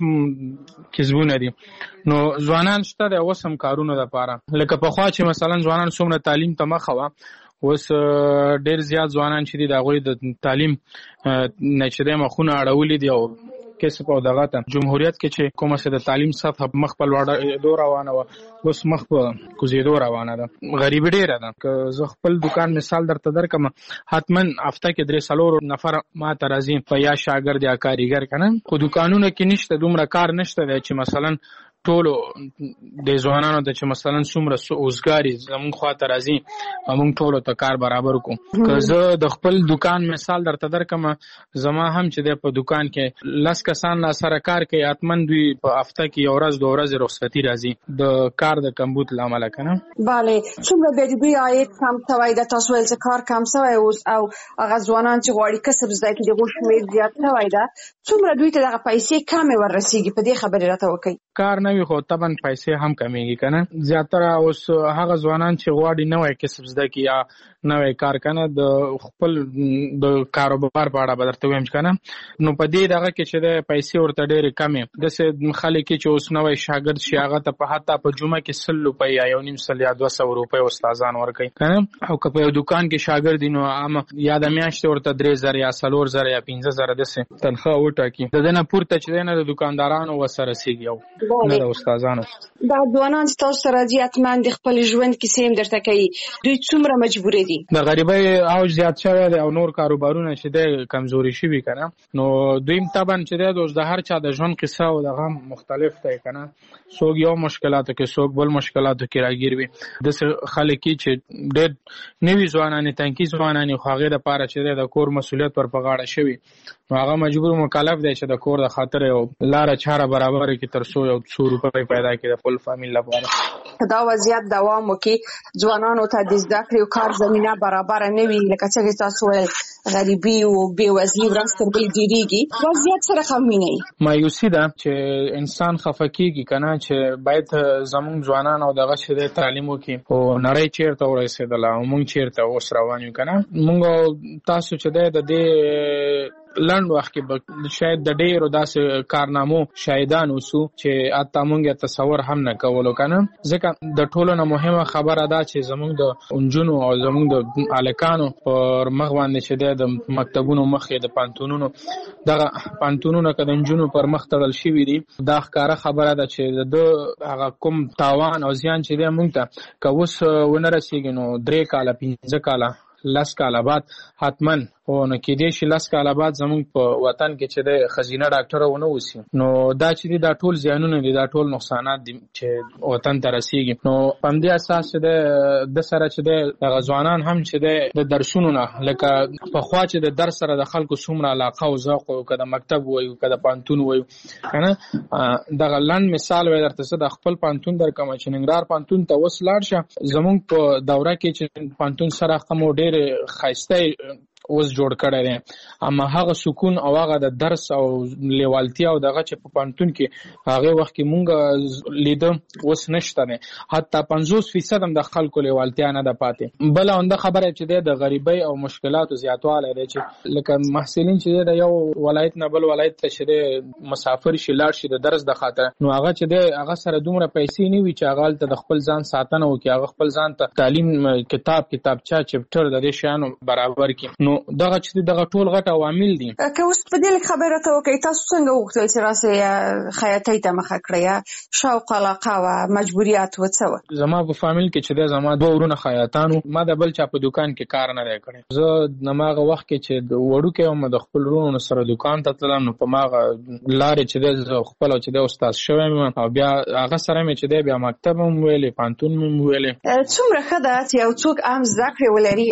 Speaker 12: کسبونه دي، نو ځوانان شته دی اوس هم کارونو دپاره. لکه پخوا چې مثلا ځوانان څومره تعلیم ته مخه وه، اوس ډېر زیات ځوانان چې دي د هغوی د تعلیم نه چې دی مخونه اړولي دي او کسب او دغه ته جمهوریت کې چې کومه څه د تعلیم سطحه مخ په لوړېدو روانه وه، اوس مخ په کوزېدو روانه ده. غریبي ډېره ده. که زه خپل دکان مثال درته درکړم، حتما هفته کې درې څلور نفر ما ته راځي په یا شاګرد یا کاریګر که نه، خو دکانونو کې نشته، دومره کار نشته دی چې مثلا ټولو د ځوانانو ته چې مثلا څومره اوزګاري زمونږ خوا ته راځي موږ ټولو ته کار برابر کړو. که زه د خپل دکان مثال درته درکړم، زما هم چې دی په دکان کې لس کسان را سره کار کوي، حتما دوی په هفته کې یو ورځ دوه ورځې رخصتي راځي د کار د کمبود له امله که نه.
Speaker 15: بله، څومره بیا د دوی عاید کم شوی ده؟ تاسو ویل چې کار کم شوی اوس، او هغه ځوانان چې غواړي کسب زده کړي د هغوی شمېر زیات شوی ده، څومره دوی ته دغه پیسې کمې وررسېږي؟ په دې خبرې راته وکړئ.
Speaker 12: کار نه وي خو طبعا پیسې هم کمیږي کنه. زیاتره اوس هغه ځوانان چې غواړي نوې کسب زده کړي یا نوې کار کنه د خپل د کاروبار په اړه به درته وایم کنه، نو په دې دغه کې چې د پیسې ورته ډېرې کمې داسې خلک چې اوس نوی شاګرد شي هغه ته په حتی په جمعه کې سل روپۍ یا یو نیم سل یا دوه سوه روپۍ استادان ورکوي کنه. او که په یو دکان کې شاګرد نو عامه یا د میاشتې ورته درې زره یا څلور زره یا پنځه زره داسې تنخواه وټاکي. د دې نه پورته چې دی نه د دکاندارانو ورسره رسېږي او نه د استادانو.
Speaker 15: دا ځوانان چې تاسو سره دي حتما د خپل ژوند کیسې هم درته کوي، دوی څومره مجبور دي؟
Speaker 12: د غریبۍ اوج زیات شوی دی او نور کاروبارونه چې دی کمزوري شوي کنه. نو دوی طبعا چې دی د هر چا د ژوند قصه او د غم مختلف دی کنه. څوک یو مشکلاتو کې څوک بل مشکلاتو کې راګیر وي. داسې خلک چې ډېر نوي ځوانان تنکي ځوانان خو هغې دپاره چې دی د کور مسؤلیت ور په غاړه شوي، نو هغه مجبور مکلف دی چې د کور د خاطر یو لاره چاره برابره کړي تر څو یو څو روپۍ پیدا کړي د خپل فامیل لپاره.
Speaker 15: دا وضعیت دوام وکړي، ځوانانو ته د زده کړې او کار زمینه برابره نه وي، لکه څنګه تاسو ویل غریبي او بېوزلي ورځ تر بلې ډېرېږي، وضعیت سره خمینوي.
Speaker 12: مایوسي ده چې انسان خفه کېږي که نه، چې باید زموږ ځوانان او دغه چې دی تعلیم وکړي او نړۍ چېرته ورسېدله او موږ چېرته اوس روان یو که نه. موږ تاسو چې دی د دې لنډ وخت کې به شاید د ډېرو داسې کارنامو شاهدان اوسو چې حتی موږ یې تصور هم نه کولو که نه. ځکه د ټولو نه مهمه خبره ده چې زموږ د نجونو او زموږ د هلکانو پر مخ باندې چې دی د مکتبونو مخې د پانتونونو دغه پانتونونه که د نجونو پر مخ تړل شوي دي، دا ښکاره خبره ده چې د هغه کوم تاوان او زیان چې دی موږ ته که اوس ونه رسېږي نو درې کاله پنځه کاله لس کاله بعد حتما او نو کېدای شي لس کاله بعد زموږ په وطن کې چې د ښځینه ډاکټره ونه اوسي، نو دا چې دي دا ټول زیانونه دي، دا ټول نقصانات دي چې وطن ته رسېږي. نو په همدې اساس چې د د سره چې د دغه ځوانان هم چې د درسونو نه لکه پخوا چې د درس سره د خلکو څومره علاقه او ذوق و، که د مکتب وایو که د پانتون وایو که نه. دغه لنډ مثال وایي درته زه د خپل پانتون درکوم چې ننګرهار پانتون ته اوس لاړ شه، زموږ په دوره کې چې پانتون سره رقم و ډېرې ښایسته اوس جوړ کړی دی، اما هغه سکون او هغه د درس او لیوالتیا او دغه چې په پانتون کې هغې وخت کې مونږ لیده اوس نشته دی. حتی پنځوس فیصد هم د خلکو لیوالتیا نه ده پاتې. بله عمده خبره چې دی د غریبۍ او مشکلاتو زیاتوالی دی، چې لکه محصلین چې دی د یو ولایت نه بل ولایت ته چې دی مسافر شي لاړ شي د درس د خاطر، نو هغه چې دی هغه سره دومره پیسې نه وي چې هغه هلته د خپل ځان ساتنه وکړي، هغه خپل ځان ته تعلیم کتاب کتابچه چپټر د دې شیانو برابر کړي. نو دغه چې دغه ټول غټ عوامل دي.
Speaker 15: که اوس په دې خبره ته وکړئ، تاسو څنګه وغوښتل چې راسئ خیاطۍ ته مخه کړئ؟ شوق علاقه وه، مجبوریت و، څه وه؟
Speaker 12: زما په فامیل کې چې دی زما دوه ورونه خیاطان وو، ما د بل چا په دوکان کې کار نه دی کړی. زه د هماغه وخت کې چې وړوکی وم د خپل ورونو سره دوکان ته تلم، نو په هماغه لارې چې دی زه خپله چې دی استاد شوی یم او بیا هغه سره مې چې دی بیا مکتب هم ویلې پانتون مې ویلې.
Speaker 15: څومره ښه ده چې یو څوک هم زده کړې ولري،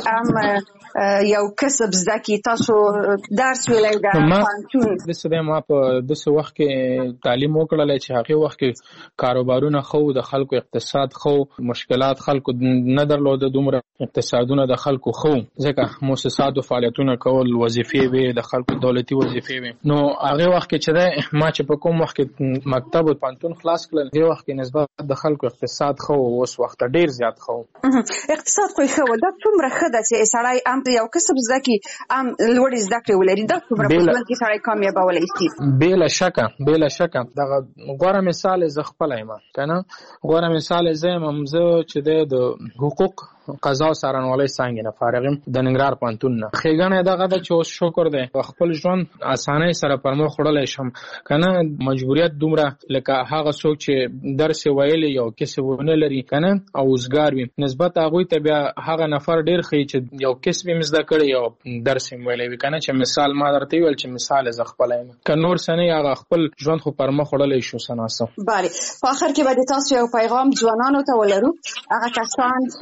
Speaker 15: هم یو کسب زده کړي. تاسو درس ویلی ده پانتون
Speaker 12: داسې دی، ما په داسې وخت کې تعلیم وکړلی چې هغې وخت کې کاروبارونه ښه وو، د خلکو اقتصاد ښه وو، مشکلات خلکو نه درلوده دومره، اقتصادونه د خلکو ښه وو، ځکه مؤسساتو فعالیتونه کول، وظیفې وې د خلکو دولتي وظیفې وې. نو هغې وخت کې چې دی ما چې په کوم وخت کې مکتب او پانتون خلاص کړل، هغې وخت کې نسبت د خلکو اقتصاد ښه وو، اوس وخت ډېر زیات ښه وو.
Speaker 15: اقتصاد خو یې ښه وو. دا څومره ښه ده چې سړی هم یو کسب زده کړي، هم لوړې زده کړې ولري، دا څومره په ژوند کې سړی کامیابولی شي.
Speaker 12: بېله شکه بېله شکه دغه غوره مثال یې زه خپله یم که نه. غوره مثال یې زه یم، هم زه چې دی د حقوق قضا او څارنوالۍ څانګې نه فارغ یم د ننګرهار پوهنتون نه. ښېګڼه یې دغه ده چې اوس شکر دی خپل ژوند اسانۍ سره پر مخ وړلی شم که نه. مجبوریت دومره لکه هغه څوک چې درس یې ویلی یو کسب ونه لري که نه او اوزګار وي، نسبت هغوی ته بیا هغه نفر ډېر ښیي چې یو کسب یې زده کړی یو درس یې ویلی وي که نه. چې مثال ما درته ویل چې مثال یې زه خپله یم، که نور څه نه هغه خپل ژوند خو پر مخ وړلی شو څه ناڅه.
Speaker 15: بله، په آخر کې به د تاسو یو پیغام ځوانانو ته ولرو، هغه کسان چې همدا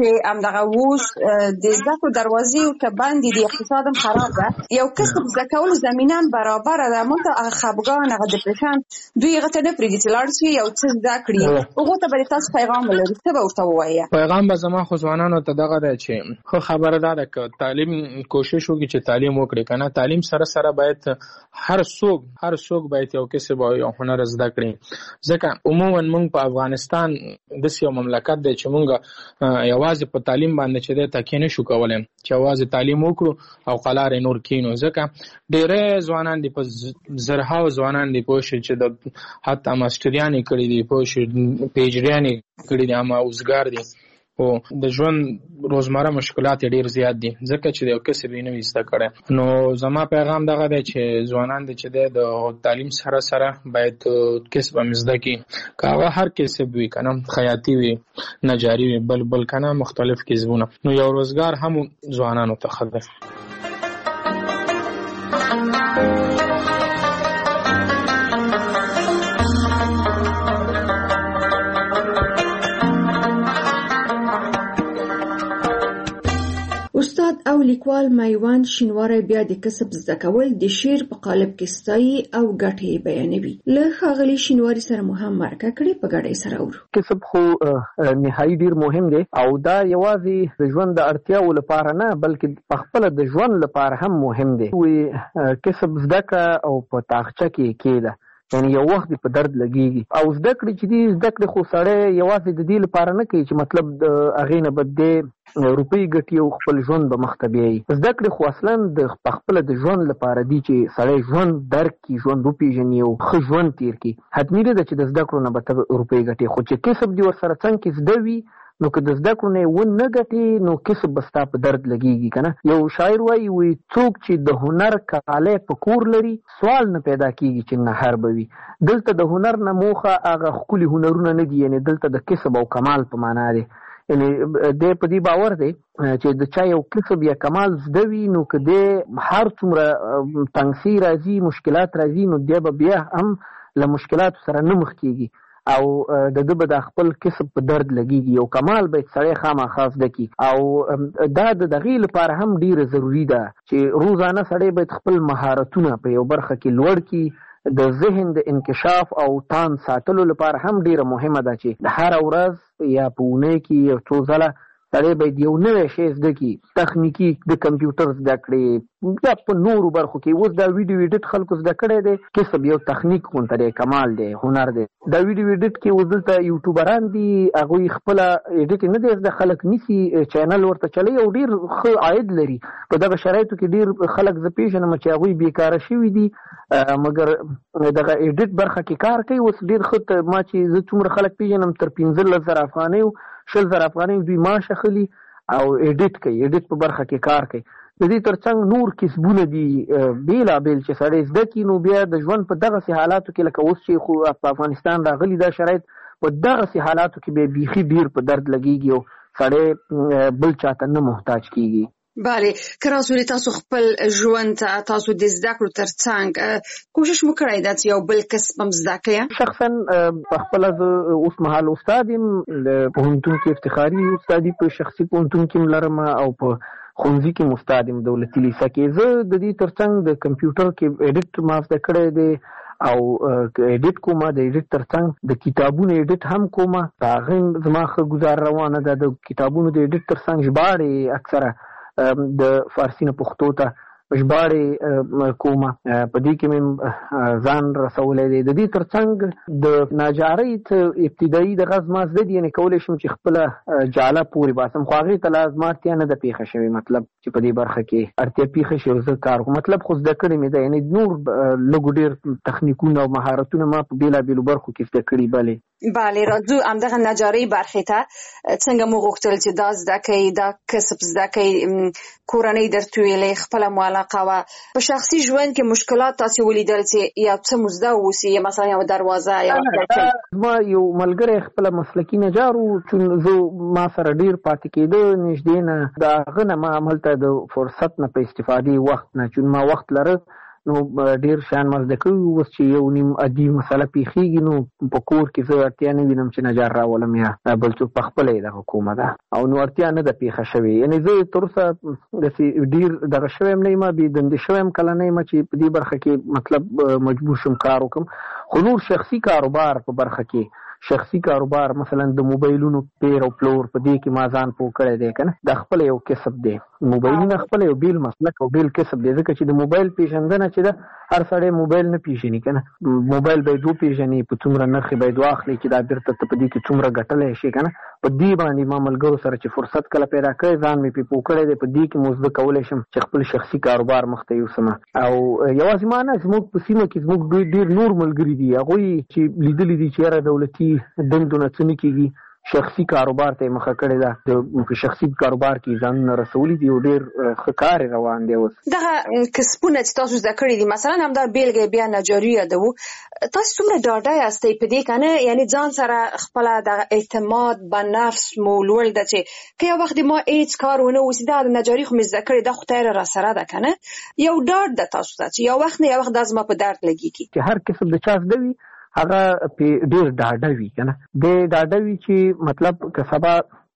Speaker 15: دغه اوس د زده کړو دروازې ورته بندې دي، اقتصاد هم خراب ده، یو کسب زده کولو زمینه هم برابره ده، مونږ هغه خفګان هغه ډپریشن دوی هغه ته نه پرېږدي چې لاړ شي یو څه زده کړي. هغو ته به تاسو پیغام ولرئ، څه به ورته ووایه؟
Speaker 12: پیغام به زما خو ځوانانو ته دغه دی چې ښه خبره دا ده که تعلیم کوشش وکړي چې تعلیم وکړي که نه، تعلیم سره سره باید هر څوک هر څوک باید یو کسب او یو هنر زده کړي، ځکه عموما موږ په افغانستان داسې یو مملکت دی چې موږ یوازې په تعلیم باندې چې دی تکیه نشو کولی چې یوازې تعلیم وکړو او قلار نور کینو، ځکه ډېری ځوانان دي په زرهاو ځوانان دي پوه شي چې د حتی ماسټریانې کړي دي، پوه شي پی ایچ ډیانې کړي دي، اما اوزګار دي، او د ژوند روزمره مشکلات ډیر زیات دي ځکه چې یو کسب یې نه وي زده کړی. نو زما پیغام دغه دی چې ځوانان دي چې د تعلیم سره سره باید کسب هم زده کړي، که هغه هر کسب وي که نه، خیاطي وي، نجاري وي، بل بل که نه مختلف کسبونه، نو یو روزګار هم ځوانانو ته ښه دی.
Speaker 11: استاد او لیکوال میوند شینواری بیا د کسب زده کول د شعر په قالب کې ستایي او ګټې بیانوي. له ښاغلي شینواری سره مو هم مرکه کړې، په ګډه سره اورو.
Speaker 13: کسب خو نهایي ډیر مهم دی او دا یوازې د ژوند د اړتیاو لپاره نه بلکې په خپل د ژوند لپاره هم مهم دی. وی کسب زده کړه او په تاخچه کې کېده، یعنی یو وخت په درد لګیږي او زده کړې چې دي زده کړې خو سړی یوازې د دې لپاره نه کوي چې مطلب د هغې نه به دې روپۍ ګټي او خپل ژوند به مخ ته بیایي. زده کړې خو اصلا د خپله د ژوند لپاره دي چې سړی ژوند درک کړي، ژوند وپېژني او ښه ژوند تېر کړي. حتمي نه ده چې د زده کړو نه به ته روپۍ ګټې، خو چې کسب دې ورسره څنګ کې زده وي نو که د زده کړو نه یې ونه ګټې نو کسب به ستا په درد لګېږي که نه. یو شاعر وایي وایي څوک چې د هنر کالی په کور لري سوال نه پیدا کېږي چې نهر به وي. دلته د هنر نه موخه هغه ښکلي هنرونه نه دي، یعنې دلته د کسب او کمال په معنا دی. یعنې دی په دې باور دی چې د چا یو کسب یا کمال زده وي نو که دی هر څومره تنګسي راځي، مشکلات راځي، نو دی به بیا هم له مشکلاتو سره نه مخ کېږي او د ده به د خپل کسب په درد لګېږي. یو کمال باید سړی خامخا زده کړي او دا د دغې لپاره هم ډېره ضروري ده چې روزانه سړی باید خپل مهارتونه په یو برخه کې لوړ کړي. د ذهن د انکشاف او تان ساتلو لپاره هم ډېره مهمه ده چې د هره ورځ یا په اونۍ کې یو څو ځله سړی باید یو نوی شی زده کړي، تخنیکي د کمپیوټر زده کړي یا په نورو برخو کې. اوس دا ویډیو ایډیټ خلکو زده کړی دی، کسب یو تخنیک غونته دی، کمال دی، هنر دی. دا ویډیو ایډیټ کې اوس دلته یوټیوبران دي، هغوی خپله ایډیټ نه دی زده، خلک نیسي چینل ورته چلوي او ډېر ښه عاید لري. په دغه شرایطو کې ډېر خلک زه پېژنم چې هغوی بیکاره شوي دي مګر دغه ایډیټ برخه کې کار کوي. اوس ډېر ښه ما چې زه څومره خلک پېژنم تر پنځلس زره افغانیو شل زره افغانیو دوی معاش اخلي او ایډیټ کوي، ایډیټ په برخه کې کار کوي. د دې ترڅنګ نور کسبونه دي بېلابېل چې سړی زده کړي نو بیا د ژوند په دغسې حالاتو کې لکه اوس چې خو په افغانستان راغلي دا شرایط، په دغسې حالاتو کې بیا بیخي ډېر په درد لګېږي او سړی بل چاته نه محتاج کېږي.
Speaker 15: بله، که راځو تاسو خپل ژوند ته تاسو د زده کړو ترڅنګ کوشش مو کړی ده چې یو بل کسب هم زده کړئ؟
Speaker 13: شخصا په خپله زه اوس مهال استاد یم، پوهنتون کې افتخاري استادي په شخصي پوهنتون کې هم لرم او په ښوونځي کې استاد یم دولتي لیسه کې. زه د دې ترڅنګ د کمپیوټر کې ایډیټ ما زده کړی دی او ایډیټ کومه، د ایډیټ ترڅنګ د کتابونو ایډیټ هم کومه. په هغې زما ښه ګزار روانه ده. د کتابونو د ایډیټ ترڅنګ ژباړې اکثره د فارسي نه پښتو ته ژباړې کومه، په دې کې مې ځان رسولی دی. د دې ترڅنګ د ناجارۍ ابتدایي دغه زما زده دي، یعنې کولی شم چې خپله جاله پورې باسم، خو هغې ته لا زما اړتیا نه ده پېښه شوې، مطلب چې په دې برخه کې اړتیا پېښه شي او زه کار کوم، مطلب خو زده کړې مې ده. یعنې نور لږو ډېر تخنیکونه او مهارتونه ما په بېلابېلو برخو کې زده کړي. بلې
Speaker 15: بله، راځو همدغه نجارۍ برخې ته. څنګه مو غوښتل چې دا زده کوئ، دا کسب زده کوئ، کورنۍ درته ویلې، خپله مو علاقه وه، په شخصي ژوند کې مشکلات تاسې ولیدل چې یا څه مو زده واوسي، یا مثلا یو دروازه یا
Speaker 13: زما یو ملګری خپله مسلکي نجار و، چون زه ما سره ډېر پاتې کېده نږدې نه، د هغه نه ما هملته د فرصت نه په استفادې وخت نه، چون ما وخت لره نو ډیر شان مزده کوي. اوس چې یو نیم ادي مسله پیخیږي نو په کور کې زه اړتیا نه وینم چې نجار راولم یا بل څوک په خپله یې دغه کومه ده او نو اړتیا نه ده پیښه شوې. یعنې زه تر اوسه داسې ډیر دغه شوی یم نه یم، بې دندې شوی یم کله نه یم چې په دې برخه کې مطلب مجبور شم کار وکړم. خو نور شخصي کاروبار په برخه کې شخصي کاروبار مثلا د موبایلونو پیر او پلور په دې کې ما ځان پوه کړی دی که نه، دا خپله یو کسب دی. موبایلونه خپله یو بیل مسلک او بیل کسب دی، ځکه چې د موبایل پیژندنه چې ده هر سړی موبایل نه پیژني که نه. موبایل باید وپېژني، په څومره نرخې باید واخلي چې دا بېرته ته په دې کې څومره ګټلی شي که نه. په دې باندې ما ملګرو سره چې فرصت کله پیدا کړی ځان مې پې پوه کړی دی، په دې کې مو زده کولی شم چې خپل شخصي کاروبار مخته یوسم. او یوازې ما نه، زموږ په سیمه کې زموږ ډېر ډېر نور ملګري دي، هغوی چې لیدلي دي چې یاره دولتي دندو نه څه نه کېږي، شخصي کاروبار ته یې مخه کړې ده، په شخصي کاروبار کې ځانونه رسولي دي او ډېر ښه کار یې روان دی. اوس
Speaker 15: دغه کسبونه چې تاسو زده کړي دي، مثلا همدا بېلګه بیا نجاري یادوو، تاسو څومره ډاډه یاستئ په دې که نه؟ یعنې ځان سره خپله دغه اعتماد به نفس مو لوړ ده چې که یو وخت ما هېڅ کار ونه اوسي، دا د نجاري خو مې زده کړې، دا خو خدای را سره ده که نه، یو ډاډ ده تاسو ته چې یو وخت نه یو وخت دا زما په درد لګېږي.
Speaker 13: چې هر کسب د چا زده وي هغه پې ډېر ډاډه وي که نه، دی ډاډه وي چې مطلب که سبا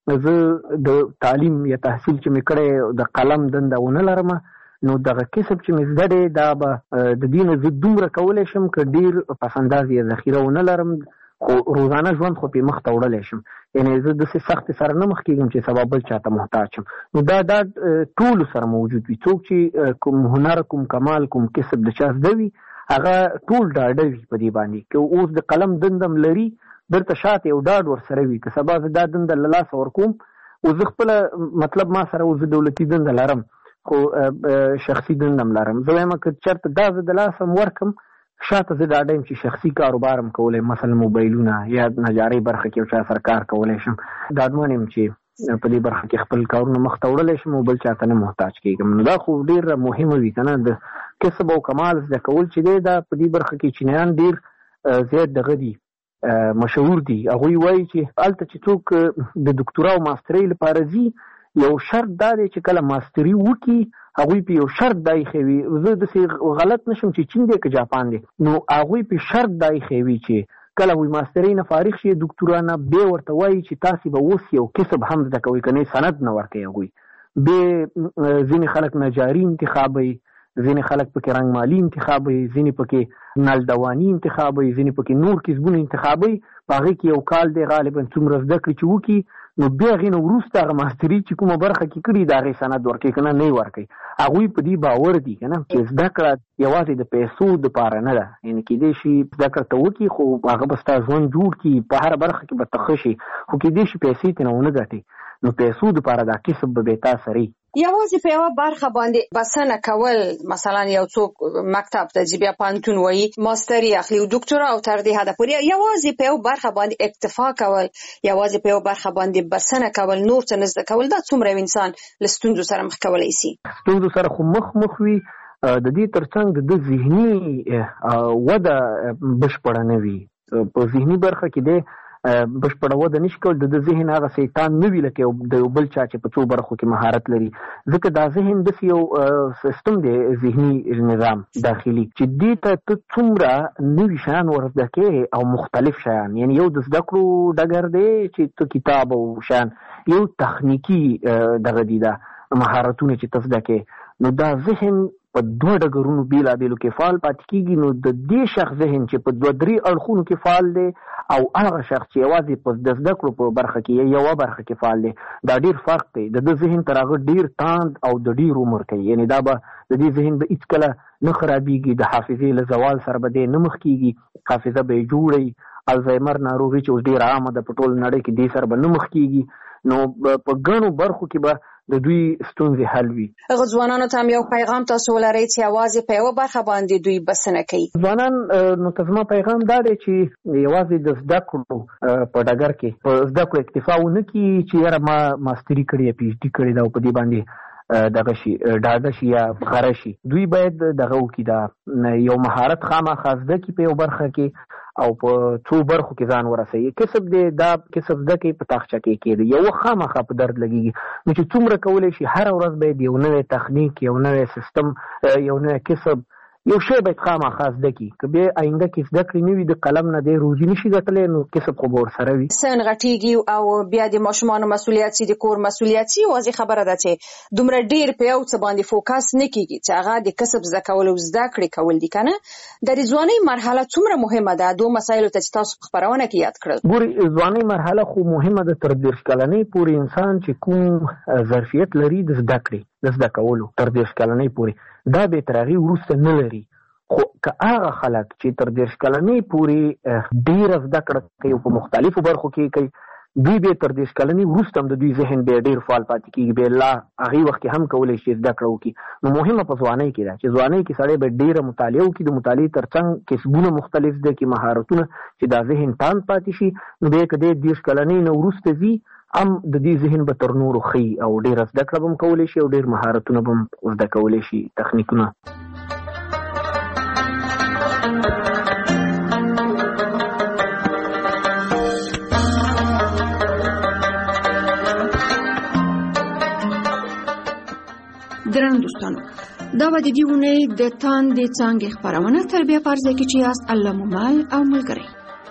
Speaker 13: زه د تعلیم یا تحصیل چې مې کړی د قلم دنده ونه لرم، نو دغه کسب چې مې زده دی دا به د دې نه زه دومره کولی شم که ډېر پس انداز یا ذخیره ونه لرم، خو روزانه ژوند خو پې مخ ته وړلی شم. یعنې زه داسې سختې سره نه مخ کېږم چې سبا بل چا ته محتاج شم. نو دا دا ټولو سره موجود وي. څوک چې کوم هنر، کوم کمال، کوم کسب د چا زده وي هغه ټول ډاډه وي په دې باندې، که اوس د قلم دندم لري درته شاته یو ډاډ ورسره وي، که سبا زه دا دنده له لاسه ورکوم او زه خپله مطلب ما سره اوس زه دولتي دنده لرم خو شخصي دندم لرم، زه وایم که چېرته دا زه د لاسه م ورکم شاته زه ډاډه یم چې شخصي کاروبار هم کولی، مثلا موبایلونه یا نجارۍ برخه کې یو چا سره کار کولی شم، ډاډمن یم چې په دې برخه کې خپل کارونه مخته وړلی شم او بل چا ته نه محتاج کېږم. نو دا خو ډېره مهمه وي که نه، د کسب او کمال زده کول چې دی دا په دې برخه کې چینیان ډېر زیات دغه دي، مشهور دي. هغوی وایي چې هلته چې څوک د دکتورا او ماسترۍ لپاره ځي، یو شرط دا دی چې کله ماستري وکړي هغوی په یو شرط دا ایښی وي، زه داسې غلط نه شم چې چین دی که جاپان دی، نو هغوی په شرط دا ایښی وي چې کله وی ماسترۍ نه فارغ شي دکتورا نه، بیا ورته وایي چې تاسې به اوس یو کسب هم زده کوئ، که نه سند نه ورکوي هغوی. بیا ځینې خلک نجاري انتخابوي، ځینې خلک پکې رنګمالي انتخابوي، ځینې پکې نلدواني انتخابوي، ځینې پکې نور کسبونه انتخابوي. په هغې کې یو کال دی غالبا څومره زده کړي چې وکړي، نو بیا هغې نه وروسته هغه ماستري چې کومه برخه کې کړي د هغې سند ورکوي، که نه نه یې ورکوي. هغوی په دې باور دي که نه چې زده کړه یوازې د پیسو دپاره نه ده، یعنې کېدای شي زده کړه ته وکړي خو هغه به ستا ژوند جوړ کړي، په هره برخه کې به ته ښه شي، خو کېدای شي پیسې ترې نه ونه ګټې، نو پیسو دپاره دا کسب به بې تا سري.
Speaker 15: یوازې په یوه برخه باندې بسنه کول، مثلا یو څوک مکتب ته ځي بیا پوهنتون وایي ماستري اخلي او دکتورا او تر دې حده پورې یوازې په یوه برخه باندې اکتفا کول، یوازې په یوه برخه باندې بسنه کول، نور څه نه زده کول، دا څومره یو انسان له ستونزو سره مخ کولی شي؟
Speaker 13: ستونزو سره خو مخ مخ وي، د دې ترڅنګ د ده ذهني وده بشپړه نه وي. په ذهني برخه کې دی بشپړه وده نشي کول، د ده ذهن هغه شیطان نه وي لکه د یو بل چا چې په څو برخو کې مهارت لري، ځکه دا ذهن داسې یو سیستم دی ذهني نظام داخلي چې دې ته ته څومره نوي شیان ور زده کوې او مختلف شیان، یعنې یو د زده کړو ډګر دی چې ته کتاب او شیان، یو تخنیکي دغه دي دا مهارتونه چې ته زده کوې، نو دا ذهن په دوه ډګرونو بېلابېلو کې فعال پاتې کېږي. نو د دې شخص ذهن چې په دوه درې اړخونو کې فعال دی او هغه شخص چې یوازې په د زده کړو په برخه کې یا یوه برخه کې فعال دی، دا ډېر فرق دی. د ده ذهن تر هغه ډېر تاند او د ډېر عمر کوي، یعنې دا به د دې ذهن به هېڅکله نه خرابېږي، د حافظې له زوال سره به دی نه مخ کېږي، حافظه به یې جوړوي، الزایمر ناروغي چې اوس ډېره عامه ده په ټول نړۍ کې، دې سره به نه مخ کېږي. نو په ګڼو برخو کې به د دوی ستونزې حل وي.
Speaker 15: هغه ځوانانو ته هم یو پیغام تاسو ولرئ چې یوازې په یوه برخه باندې دوی بسنه کوي؟
Speaker 13: ځوانان نو ته زما پیغام دا دی چې یوازې د زده کړو په ډګر کې په زده کړو اکتفا ونه کړي چې یاره ما ماستري کړې یا پي ایچ ډي کړې ده او په دې باندې دغه شي ډاډه شي یا غره شي. دوی باید دغه وکړي، دا یو مهارت خامخا زده کړي په یو برخه کې او په څو برخو کې ځان ورسوي. کسب دی دا کسب زده کوي په تاخچه کې کېږي، یو خامخا په درد لګېږي، نو چې څومره کولی شي هره ورځ باید یو نوی تخنیک، یو نوی سیستم، یو نوی کسب یو شی باید خامخا زده کړي، که بیا آینده کې زده کړې نه وي د قلم نه دی روزي نشي ګټلی، نو کسب خو به ورسره وي.
Speaker 15: څه نغټېږي او بیا د ماشومانو مسؤلیت سي، د کور مسؤلیت سي. واضح خبره ده چې دومره ډېر په یو څه باندې فوکس نه کېږي چې هغه د کسب زده کول او زده کړې کول دي که نه. د ځوانۍ مرحله څومره مهمه ده؟ دوه مسایلو ته چې تاسو په خپرونه کې یاد کړل.
Speaker 13: ګورې ځوانۍ مرحله خو مهمه ده، تر دېرش کلنۍ پورې انسان چې کوم ظرفیت لري د زده کړې د زده کولو تر دېرش کلنۍ پورې، دا به تر هغې وروسته نه لري. خو که هغه خلک چې تر دېرش کلنۍ پورې ډېره زده کړه کوي په مختلفو برخو کې کوي، دوی بیا تر دېرش کلنۍ وروسته هم د دوی ذهن بیا ډېر فعال پاتې کېږي، بیا لا هغې وخت کې هم کولی شي زده کړه وکړي. نو مهمه په ځوانۍ کې ده چې ځوانۍ کې سړی باید ډېره مطالعه وکړي، د مطالعې تر څنګ کسبونه مختلف زده کړي، مهارتونه چې دا ذهن تاند پاتې شي. نو بیا که دی دېرش کلنۍ نه وروسته ځي هم د دې ذهن به تر نورو ښه او ډېره زده کړه به هم کولی شي او ډېر مهارتونه به هم زده کولی شي، تخنیکونه.
Speaker 11: درنو دوستانو، دا به د دې اونۍ د تاندې څانګې خپرونه تربیه په عرضه کې چې یاست الله مومل او ملګري.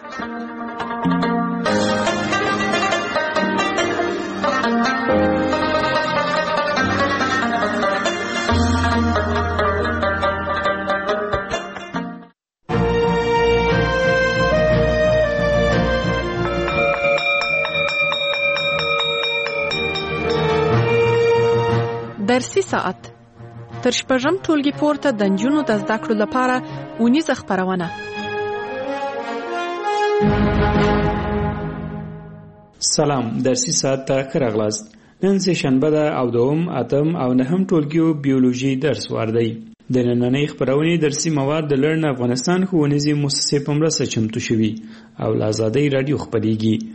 Speaker 8: درسي ساعت تر شپږم ټولګي پورته د نجونو د زده کړو لپاره اونیزه خپرونه.
Speaker 10: سلام، درسي ساعت ته ښه راغلاست. نن سه شنبه ده او دوم اتم او نهم ټولګیو بیولوژي درس واردی. د نننۍ خپرونې درسي مواد د لرن افغانستان ښوونیزې مؤسسې په مرسته چمتو شوي او له آزادۍ راډیو خپرېږي.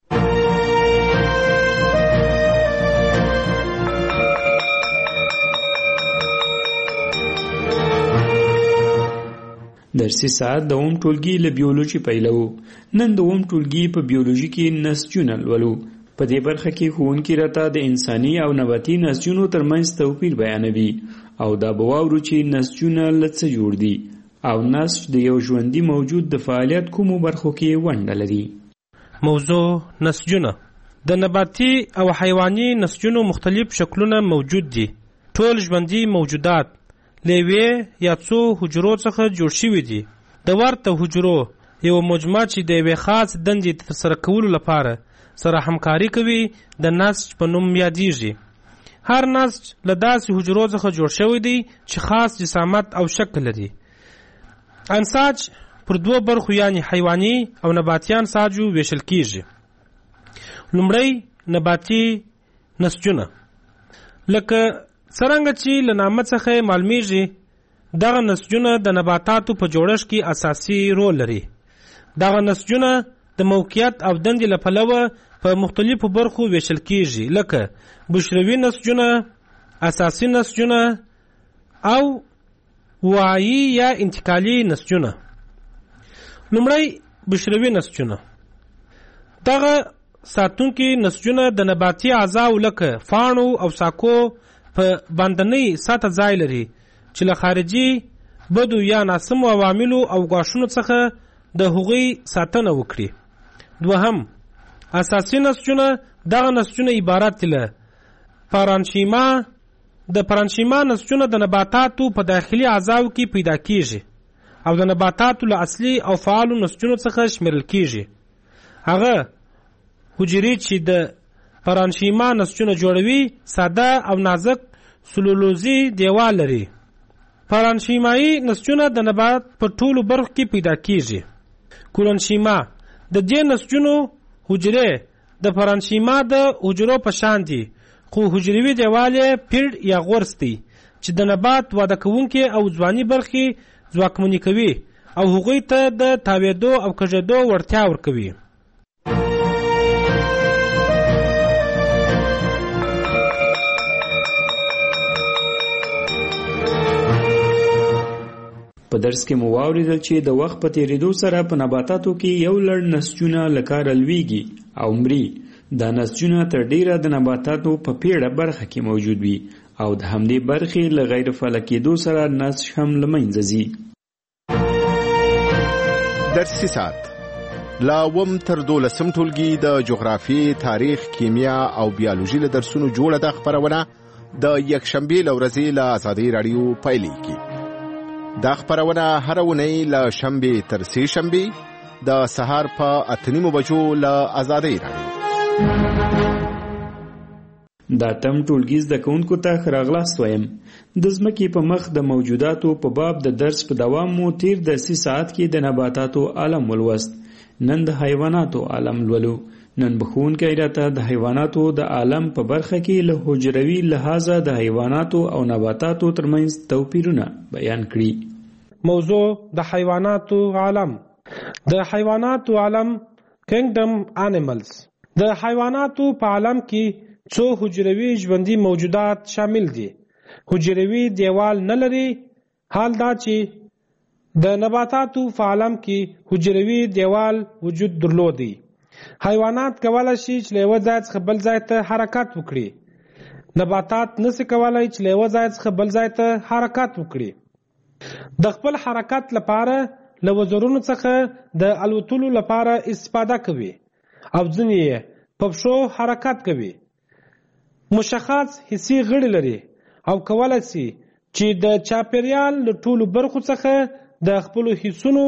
Speaker 10: درسي ساعت د اوم ټولګي له بیولوژي پیلو. نن د اوم ټولګي په بیولوژي کې نسجونه لولو. په دې برخه کې ښوونکي راته د انساني او نباتي نسجونو ترمنځ توپیر بیانوي او دا به واورو چې نسجونه له څه جوړ دي او نسج د یو ژوندي موجود د فعالیت کومو برخو کې ونډه لري.
Speaker 6: موضوع نسجونه. د نباتي او حیواني نسجونو مختلف شکلونه موجود دي. ټول ژوندي موجودات لیوی یا څو حجرو څخه جوړ شوي دي. د ورته حجرو یو مجموعه چې د یوې خاص دندې ترسره کولو لپاره سره همکاري کوي د نسج په نوم یادیږي. هر نسج له داسې حجرو څخه جوړ شوی دی چې خاص جسامت او شکل لري. انساج پر دوه برخو یعنی حیواني او نباتي انساجو ویشل کیږي. لومړی نباتي نسجونه. لکه څرنګه چې له نامه څخه معلومیږي دغه نسجونه د نباتاتو په جوړښت کې اساسي رول لري. دغه نسجونه د موقعیت او دندې له پلوه په مختلفو برخو ویشل کیږي، لکه بشروي نسجونه، اساسي نسجونه او وعي یا انتقالي نسجونه. لومړی بشروي نسجونه. دغه ساتونکي نسجونه د نباتي اعضاو لکه فاڼو او ساکو په باندنۍ سطح ځای لري چې له خارجي بدو یا ناسمو عواملو او ګواښونو څخه د هغوی ساتنه وکړي. دوهم اساسي نسجونه. دغه نسجونه عبارت له پارانشیما. د پارانشیما نسجونه د نباتاتو په داخلي اعضاو کې پیدا کیږي او د نباتاتو له اصلي او فعالو نسجونو څخه شمیرل کیږي. هغه حجرې چې د پارانشیما نسجونه جوړوي ساده او نازک سلولوزي دیوال لري. پارانشیمایي نسجونه د نبات په ټولو برخو کې پیدا کیږي. کولنشیما. د دې نسجونو حجرې د پارانشیما د حجرو په شان دي خو حجروي دیوال یې پیړ یا غورس دی چې د نبات واده کوونکي او ځواني برخې ځواکمنې کوي او هغوی ته د تاوېدو او کږېدو وړتیا ورکوي.
Speaker 10: په درس کې مو واورېدل چې د وخت په تیریدو سره په نباتاتو کې یو لړ نسجونه له کاره لویږي او مري. دا نسجونه تر ډیره د نباتاتو په پیړه برخه کې موجود وي او د همدې برخې له غیر فعاله کېدو سره نسج هم له منځه ځي.
Speaker 16: درسي ساعت لا وم تر دولسم ټولګي د جغرافیې، تاریخ، کیمیا او بیولوژي له درسونو جوړه ده خپرونه د یکشنبې له ورځې له ازادۍ راډیو پیلېږي. دا خپرونه هره اونۍ له شنبې تر سې شنبې د سهار په اته نیمو بجو له ازادۍ راډیو.
Speaker 10: دا تم ټولګي زده کوونکو ته ښه راغلاست وایم. د ځمکې په مخ د موجوداتو په باب د درس په دوام مو تیر درسي ساعت کې د نباتاتو عالم ولوست. نن د حیواناتو عالم لولو. نن بخونکی راته د حیواناتو د عالم په برخه کې له حجروي لحاظه د حیواناتو او نباتاتو ترمنځ توپیرونه بیان کړي.
Speaker 6: موضوع د حیواناتو عالم. د حیواناتو عالم کینګډم انیملز. د حیواناتو په عالم کې څو حجروي ژوندي موجودات شامل دي. حجروي دیوال نه لري. حال دا چې د نباتاتو په عالم کې حجروي دیوال وجود درلودي. حیوانات کولی شي چې له یوه ځای څخه بل ځای ته حرکت وکړي. نباتات نشي کولی چې له یوه ځای څخه بل ځای ته حرکت وکړي. د خپل حرکت لپاره له وزرونو څخه د الوتلو لپاره استفاده کوي او ځینې یې په پښو حرکت کوي. مشخص حسي غړي لري او کولی شي چې د چاپیریال له ټولو برخو څخه د خپلو حسونو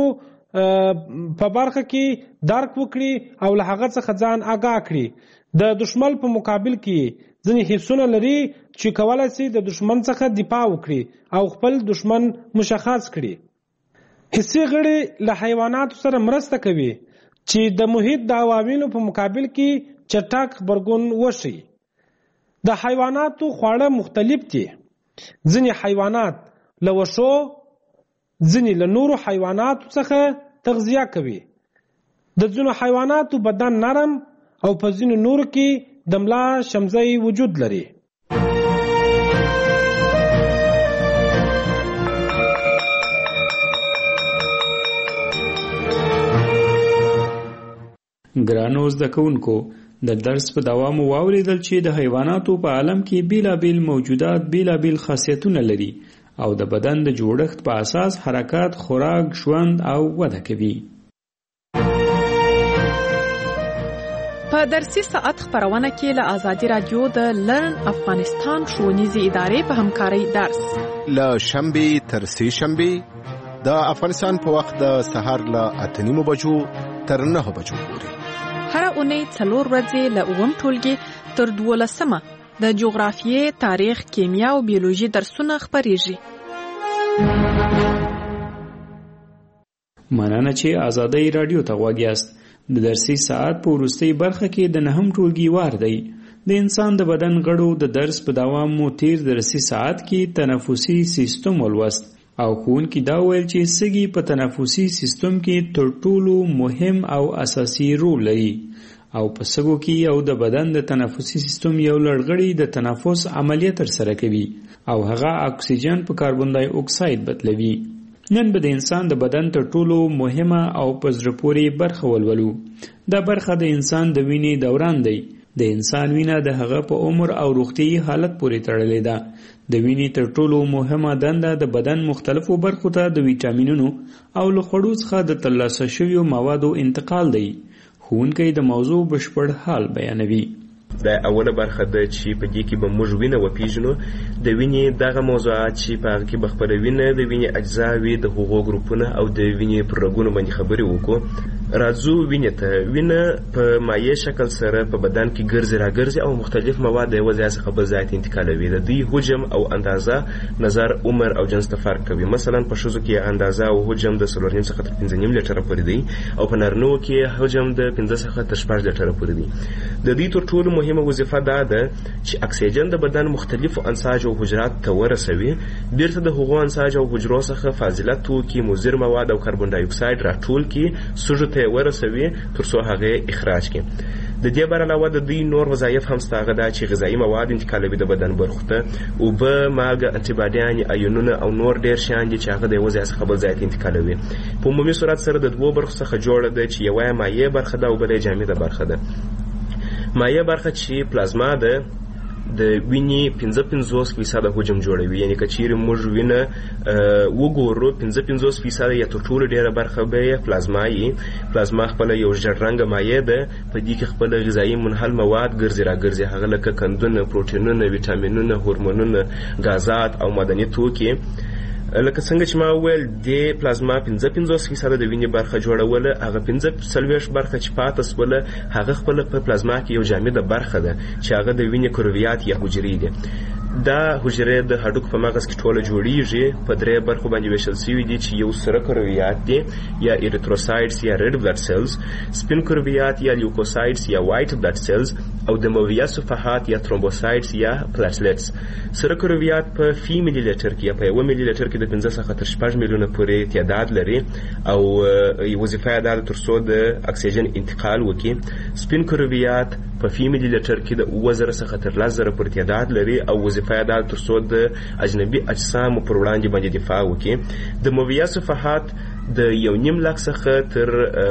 Speaker 6: په برخه کې درک وکړي او له هغه څخه ځان آگاه کړي. د دشمن په مقابل کې ځینې حسونه لري چې کولی شي د دشمن څخه دفاع وکړي او خپل دشمن مشخص کړي. حسي غړي له حیواناتو سره مرسته کوي چې د محیط د عواملو په مقابل کې چټک غبرګون وشي. د حیواناتو خواړه مختلف دي. ځینې حیوانات له وښو، ځینې له نورو حیواناتو څخه تغذیه کوي. د ځینو حیواناتو بدن نرم او په ځینو نورو کې د ملا شمزۍ وجود لري.
Speaker 10: ګرانو زده کوونکو، د درس په دوام واوریدل چې د حیواناتو په عالم کې بیلابیل موجودات بیلابیل خاصیتونه لري او د بدن د جوړښت په اساس حرکات، خوراک، ژوند او وده کوي.
Speaker 8: په درسي ساعت خبرونه کې له ازادي رادیو د لرن افغانستان ښوونیزې ادارې په همکارۍ درس
Speaker 16: له شنبې تر سې شنبې د افغانستان په وخت د سهار له اته نیمو بجو تر نهه بجو پورې.
Speaker 8: هر اونۍ څلور ورځې له اووم ټولګي تر دولسمه د جغرافیې، تاریخ، کیمیا او بیولوژي درسونه خپریږي.
Speaker 10: مننه چې ازادۍ رادیو ته غوږ یاست. د درسي ساعت په وروستۍ برخه کې د نهم ټولګي وار دی. د انسان د بدن غړو د درس په دوام مو تیر درسي ساعت کې تنفسي سیستم ولوست او ښوونکي دا ویل چې سږي په تنفسي سیستم کې تر ټولو مهم او اساسي رول لري او په سږو کې یو د بدن د تنفسي سیستم یو لړغړی د تنفس عملیه ترسره کوي او هغه اکسیجن په کاربن دای اکساید بدلوي. نن به د انسان د بدن تر ټولو مهمه او په زړه پورې برخه ولولو. دا برخه د انسان د وینې دوران دی. د انسان وینه د هغه په عمر او روغتیايي حالت پورې تړلې ده. د وینې تر ټولو مهمه دنده د بدن مختلفو برخو ته د ویټامینونو او له خوړو څخه د ترلاسه شویو موادو انتقال دی. ښوونکی د موضوع بشپړ حال بیانوي.
Speaker 17: دا اوله برخه ده چې په دې کې به موږ وینه وپیژنو. د وینې دغه موضوعات چې په هغه کې به خپله وینه، د وینې اجزا وي، د هغو ګروپونه او د وینې پر رګونو باندې خبرې وکړو. راځو وینې ته. وینه په مایع شکل سره په بدن کې ګرځي راګرځي او مختلف مواد د یوه ځای څخه بل ځای ته انتقالوي. د دوی حجم او اندازه نظر عمر او جنس ته فرق کوي. مثلا په ښځو کې اندازه او حجم د څلور نیم څخه تر پنځه نیم لیټره پورې دی او په نارینهو کې حجم د پنځه څخه تر شپږ لیټره پورې دی. د دوی تر ټولو مهمه وظیفه دا ده چې اکسیجن د بدن مختلفو انساج او حجرات ته ورسوي. بیرته د هغو انساج او حجرو څخه فاضله توکي، مضر مواد او کاربن ډای اکساید راټول کړي، سږو ته ورسوي تر څو هغه اخراج کړي. د دې بر علاوه د دوی نور وظایف هم شته، هغه دا چې غذایي مواد انتقالوي د بدن برخو ته، اوبه، مالګه، انټي باډیان، ایونونه او نور ډیر شیان دي چې هغه د یوه ځای څخه بل ځای ته انتقالوي. په عمومي صورت سره د دوو برخو څخه جوړه ده چې یوه یې مایع برخه ده او بله یې جامده برخه ده. مایع برخه چې پلازما ده د وینې پنځه پنځوس فیصده حجم جوړوي، یعنی که چیرې موږ وینه وګورو پنځه پنځوس فیصده یا تر ټولو ډېره برخه به یې پلازما یي. پلازما خپله یو ژړ رنګه مایع ده، په دې کې خپله غذایي منحل مواد ګرځي راګرځي، هغه لکه قندونه، پروټینونه، ویټامینونه، هورمونونه، غازات او معدني توکي. لکه څنګه چې ما وویل د پلازما پنځه پنځوس فیصده د وینې برخه جوړوله، هغه پنځه څلوېښت برخه چې پاته سوله هغه خپله په پلازما کې یو جامده برخه ده چې هغه د وینې کرویات یا حجرې دي. دا حجرې د هډوکو په مغز کې ټوله جوړیږي، په درې برخو باندې ویشل شوي دي چې یو سره کرویات دي یا ایریتروسایټس یا ریډ بلډ سیلز، سپین کرویات یا لیوکوسایټس یا وایټ بلډ سیلز، او دمویه صفحات یا ترومبوسایټس یا پلاټلیټس. سره کرویات په فی ملي لیټر کې یا په یو ملي لیټر کې د پنځه څخه تر شپږ میلیونه پورې تعداد لري او وظیفه یې دا ده تر څو د اکسیجن انتقال وکړي. سپین کرویات په فی ملي لیټر کې د اووه زره څخه تر لس زره پورې تعداد لري او وظیفه یې دا تر څو د اجنبي اجسامو پر وړاندې باندې دفاع وکړي. دمویه صفحات د یو نیم لک څخه تر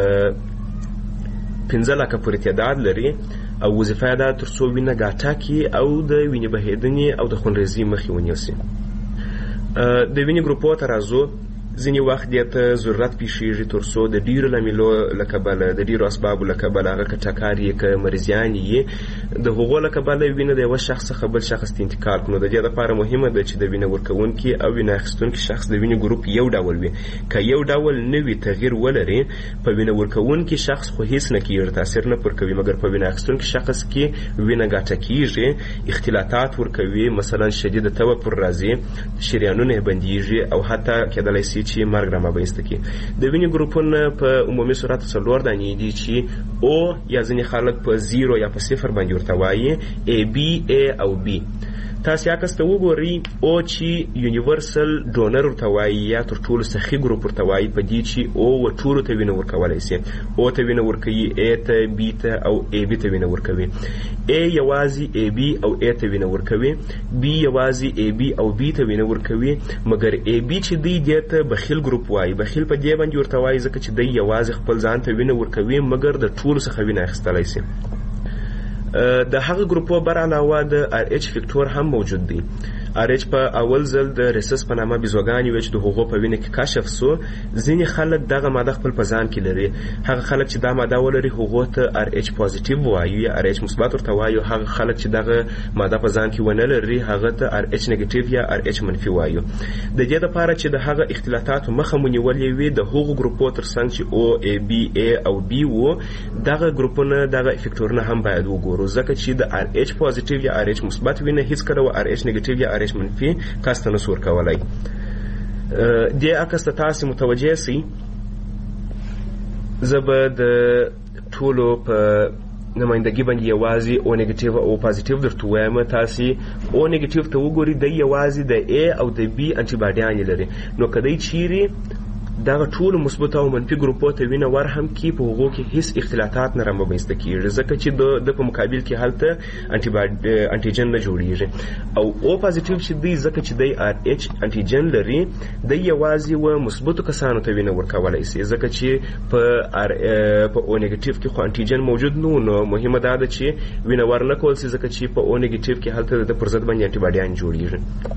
Speaker 17: پنځه لکه پورې تعداد لري او وظیفه یې دا تر څو وینه ګاټه کړي او د وینې بهېدنې او د خونریزۍ مخې ونیسي. د وینې ګروپو ته راځو. ځینې وخت دې ته ضرورت پیښیږي تر څو د ډیرو لاملو له کبله د ډیرو اسبابو له کبله هغه که ټکر یې که مریضیان یې د هغو له کبله وینه د یوه شخص څخه بل شخص ته انتقال کړو. د دې دپاره مهمه ده چې د وینه ورکوونکي او وینه اخیستونکي شخص د وینې ګروپ یو ډول وي. که یو ډول نه وي تغییر ولري، په وینه ورکوونکي شخص خو هیڅ نه کېږي، تاثیر نه پر کوي، مګر په وینه اخیستونکي شخص کې وینه ګاټه کېږي، اختلاطات ورکوي، مثلا شدید توپر راځي، شریانونه یې بندېږي او حتی کېدلی سي چې مرګ رامنځته کړي. د وینې ګروپونه په عمومي صورت څلور دانې دي چې او یا ځینې خلک په زیرو یا په صفر باندې ورته وایي، ای بی ای او بی. تاسو عکس ته وګورئ، او چې یونیورسل ډونر ورته وایي یا تر ټولو سخي ګروپ ورته وایي، په دې چې او و ټولو ته وینه ورکولی سي. او ته وینه ورکوي، ای ته، بی ته او ای بی ته وینه ورکوي. ای یوازې ای بی او ای ته وینه ورکوي، بی یوازې ای بی او بی ته وینه ورکوي، مګر ای بی چې دی دې ته بخیل ګروپ وایي. بخیل په دې باندې ورته وایي ځکه چې دی یوازې خپل ځان ته وینه ورکوي مګر د ټولو څخه وینه اخیستلی سي. د هغه ګروپو بر علاوه د آر ایچ فیکټور هم موجود دی. آر ایچ په اول ځل د ریسس په نامه بیزوګانې وې چې د هغو په وینه کې کشف سو. ځینې خلک دغه ماده خپل په ځان کې لري. هغه خلک چې دا ماده ولري هغو ته آر ایچ پازیټیو وایي یا آر ایچ مثبت ورته وایي. هغه خلک چې دغه ماده په ځان کې ونه لري هغه ته آر ایچ نیګیټیو یا آر ایچ منفي وایي. د دې لپاره چې د هغه اختلاطاتو مخه مو نیولې وي د هغو ګروپو ترڅنګ چې او ای بی ای او بی وو، دغه ګروپونه دغه فیکټورونه هم باید وګورو ځکه چې د آر ایچ پازیټیو یا آر ایچ مثبت وینه هیڅ کله آر ایچ نیګیټیو یا آر ایچ منفي کاست نه سور کولای. دې عکس ته تاسو متوجه سئ. زه به د ټولو په نمایندګي باندې یوازې او نیګیټیو او پازیټیو درته وایم. تاسو او نیګیټیو ته وګورئ، د یوازې د ای او د بی انټي باډیان لري. نو کدی چیرې دغه ټول مثبت او منفي ګروپو ته وینه ور هم کې په هغو کې هیڅ اختلاطات نه رامنځته کېږي ځکه چې د په مقابل کې هلته انټیجن نه جوړیږي. او او پازیټیو چې دی ځکه چې دی آر ایچ انټیجن لري، دی یوازې و مثبتو کسانو ته وینه ورکولی سي ځکه چې په په او نیګیټیو کې خو انټیجن موجود نو نو مهمه دا ده چې وینه ور نه کول سي ځکه چې په او نیګیټیو کې هلته د پر ضد باندې انټي باډیان جوړیږي.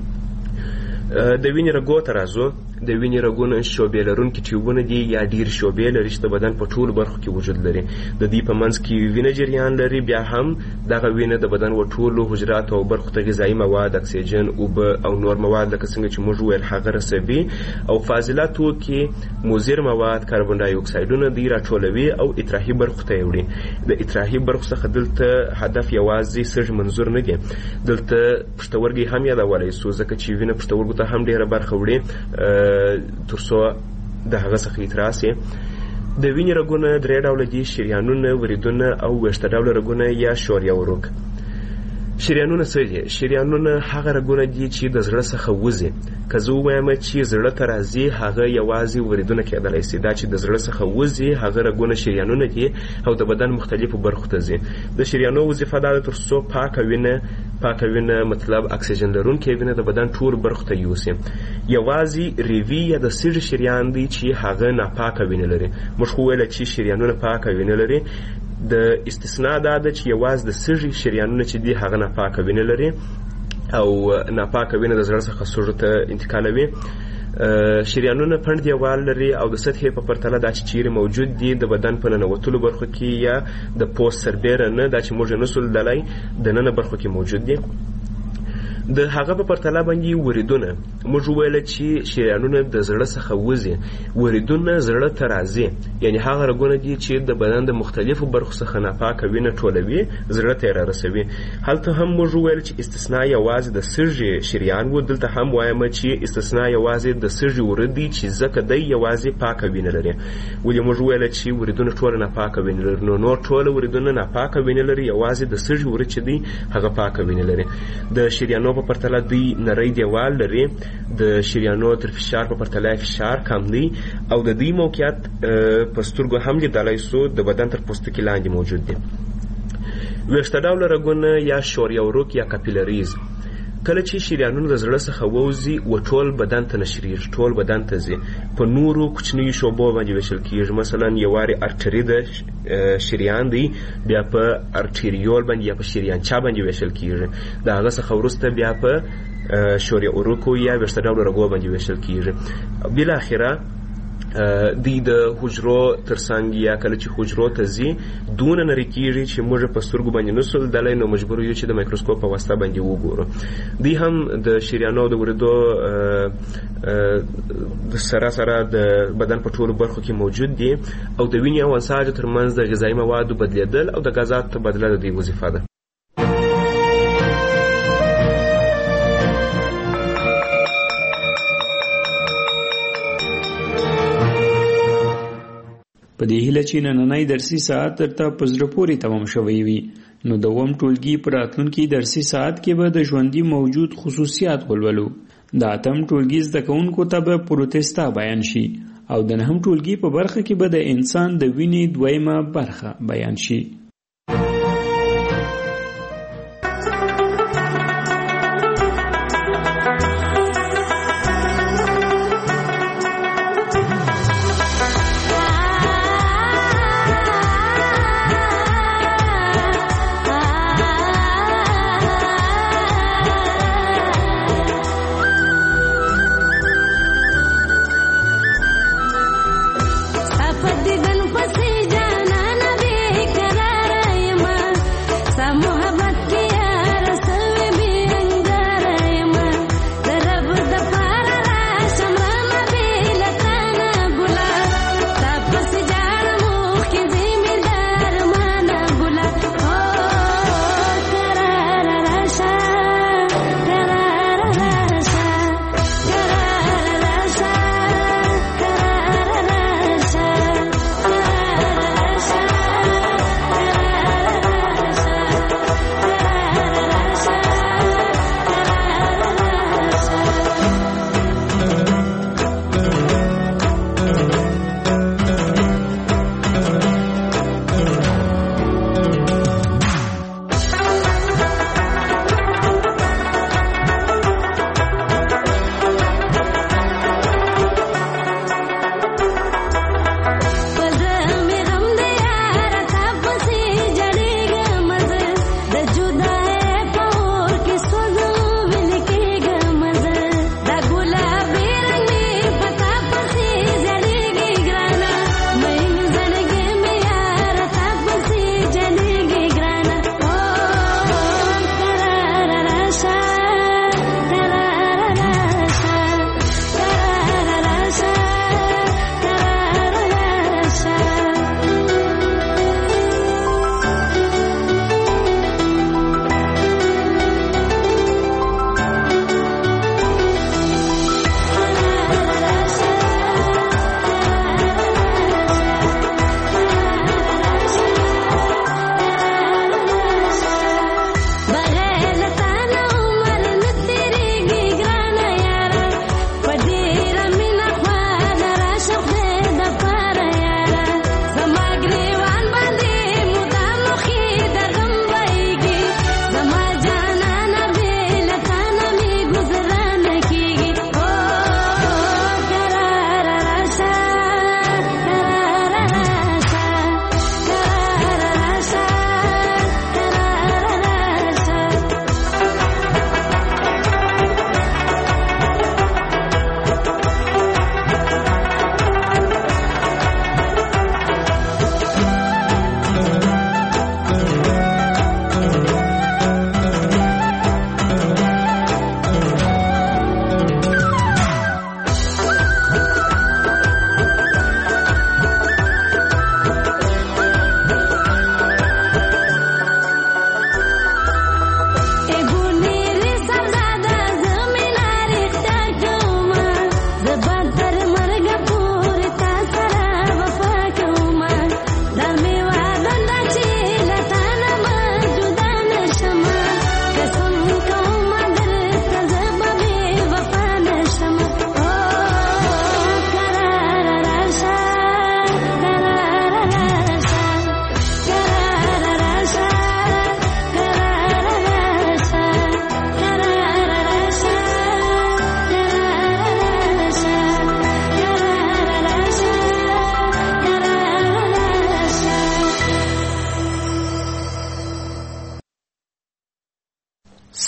Speaker 17: د وینې رګو ته راځو. د وینې رګونه شعبې لرونکي ټیوبونه دي یا ډېر شعبې لري چې د بدن په ټولو برخو کې وجود لري. د دوی په منځ کې وینه جریان لري. بیا هم دغه وینه د بدن و ټولو حجراتو او برخو ته غذایي مواد، اکسیجن، اوبه او نور مواد لکه څنګه چې موږ وویل هغه رسوي او فاضله توکي، مضر مواد، کاربن ډای اکسایډونه دوی راټولوي او اطراحي برخو ته یې وړي. د اطراحي برخو څخه دلته هدف یوازې سږ منظور نه دی، دلته پښتورګي هم یادولی سو ځکه چې وینه پښتورګو ته هم ډېره برخه وړي تر څو د هغه څخه اعتراض یې. د وینې رګونه درې ډوله دي: شریانونه، وریدونه او ویښته ډوله رګونه یا شوریه ورګ. شریانونه څه دي؟ شریانونه هغه رګونه دي چې د زړه څخه وځي. که زه ووایم چې زړه ته راځي هغه یوازې وریدونه کېدلی سي. دا چې د زړه څخه وځي هغه رګونه شریانونه دي او د بدن مختلفو برخو ته ځي. د شریانو وظیفه دا ده تر څو پاکه وینه پاکه وینه مطلب اکسیجن لرونکې وینه د بدن ټولو برخو ته یوسي. یوازې ریوي یا د سږي شریان دی چې هغه ناپاکه وینه لري. موږ خو ویله چې شریانونه پاکه وینه لري. د استثناء دا ده چې یوازې د سږي شریانونه چې دي هغه ناپاکه وینه لري او ناپاکه وینه د زړه څخه سږو ته انتقالوي. شریانونه پڼد دیوال لري او د سطحې په پرتله دا چې چیرې موجود دي د بدن په ننوتلو برخو کې یا د پوست سربیره نه، دا چې موږ یې نسو لیدلی د ننه برخو کې موجود دي. د هغه په پرتله باندې وریدونه، موږ وویله چې شریانونه د زړه څخه وځي، وریدونه زړه ته راځي، یعنی هغه رګونه دي چې د بدن د مختلفو برخو څخه ناپاکه وینه ټولوي زړه ته یې رارسوي. هلته هم موږ وویل چې استثناء یوازې د سږي شریان و، دلته هم وایم چې استثناء یوازې د سږي ورید دی چې ځکه دی یوازې پاکه وینه لري. ولې موږ وویل چې وریدونه ټوله ناپاکه وینه لري؟ نو نور ټوله وریدونه ناپاکه وینه لري، یوازې د سږي ورید چې دی هغه پاکه وینه لري. د شریانو په پرتله دوی نری دیوال لري، د شریانو تر فشار په پرتله فشار کم دی او د دوی موقعیت په سترګو هم لیدلی سو د بدن تر پوستکي لاندې موجود دي. ویښته ډوله رګونه یا شوریه وروک یا کاپیلریز، کله چې شریانونه د زړه څخه ووځي و ټول بدن ته نشریږي، ټول بدن ته ځي، په نورو کوچنیو شعبو باندې ویشل کیږي. مثلا یو وارې ارټري د شریان دی، بیا په ارټریول باندې یا په شریانچا باندې ویشل کیږي، د هغه څخه وروسته بیا په شوریه وروکو یا ویښته ډوله رګو باندې ویشل کیږي. بالاخره دوی د حجرو ترڅنګ یا کله چې حجرو ته ځي دونه نری کیږي چې موږ په سترګو باندې نسو لیدلی، نو مجبور یو چې د مایکروسکوپ په واسطه باندې وګورو. دوی هم د شریانو د وریدو د سره سره د بدن په ټولو برخو کې موجود دي او د وینې او انساجو ترمنځ د غذایي موادو بدلیدل او د غازاتو تبادله د دوی وظیفه ده.
Speaker 10: په دې هیله چې نننی درسي ساعت درته په زړه پورې تمام شوی وي، نو د اووم ټولګي په راتلونکي درسي ساعت کې به د ژوندي موجود خصوصیات ولولو. د اتم ټولګي زده کوونکو ته به پروتستا بیان شي او د نهم ټولګي په برخه کې به د انسان د وینې دویمه برخه بیان شي.
Speaker 18: Apa di dan pasti jana nabi kara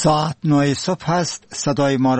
Speaker 18: ساعت نه صبح است. صدای ما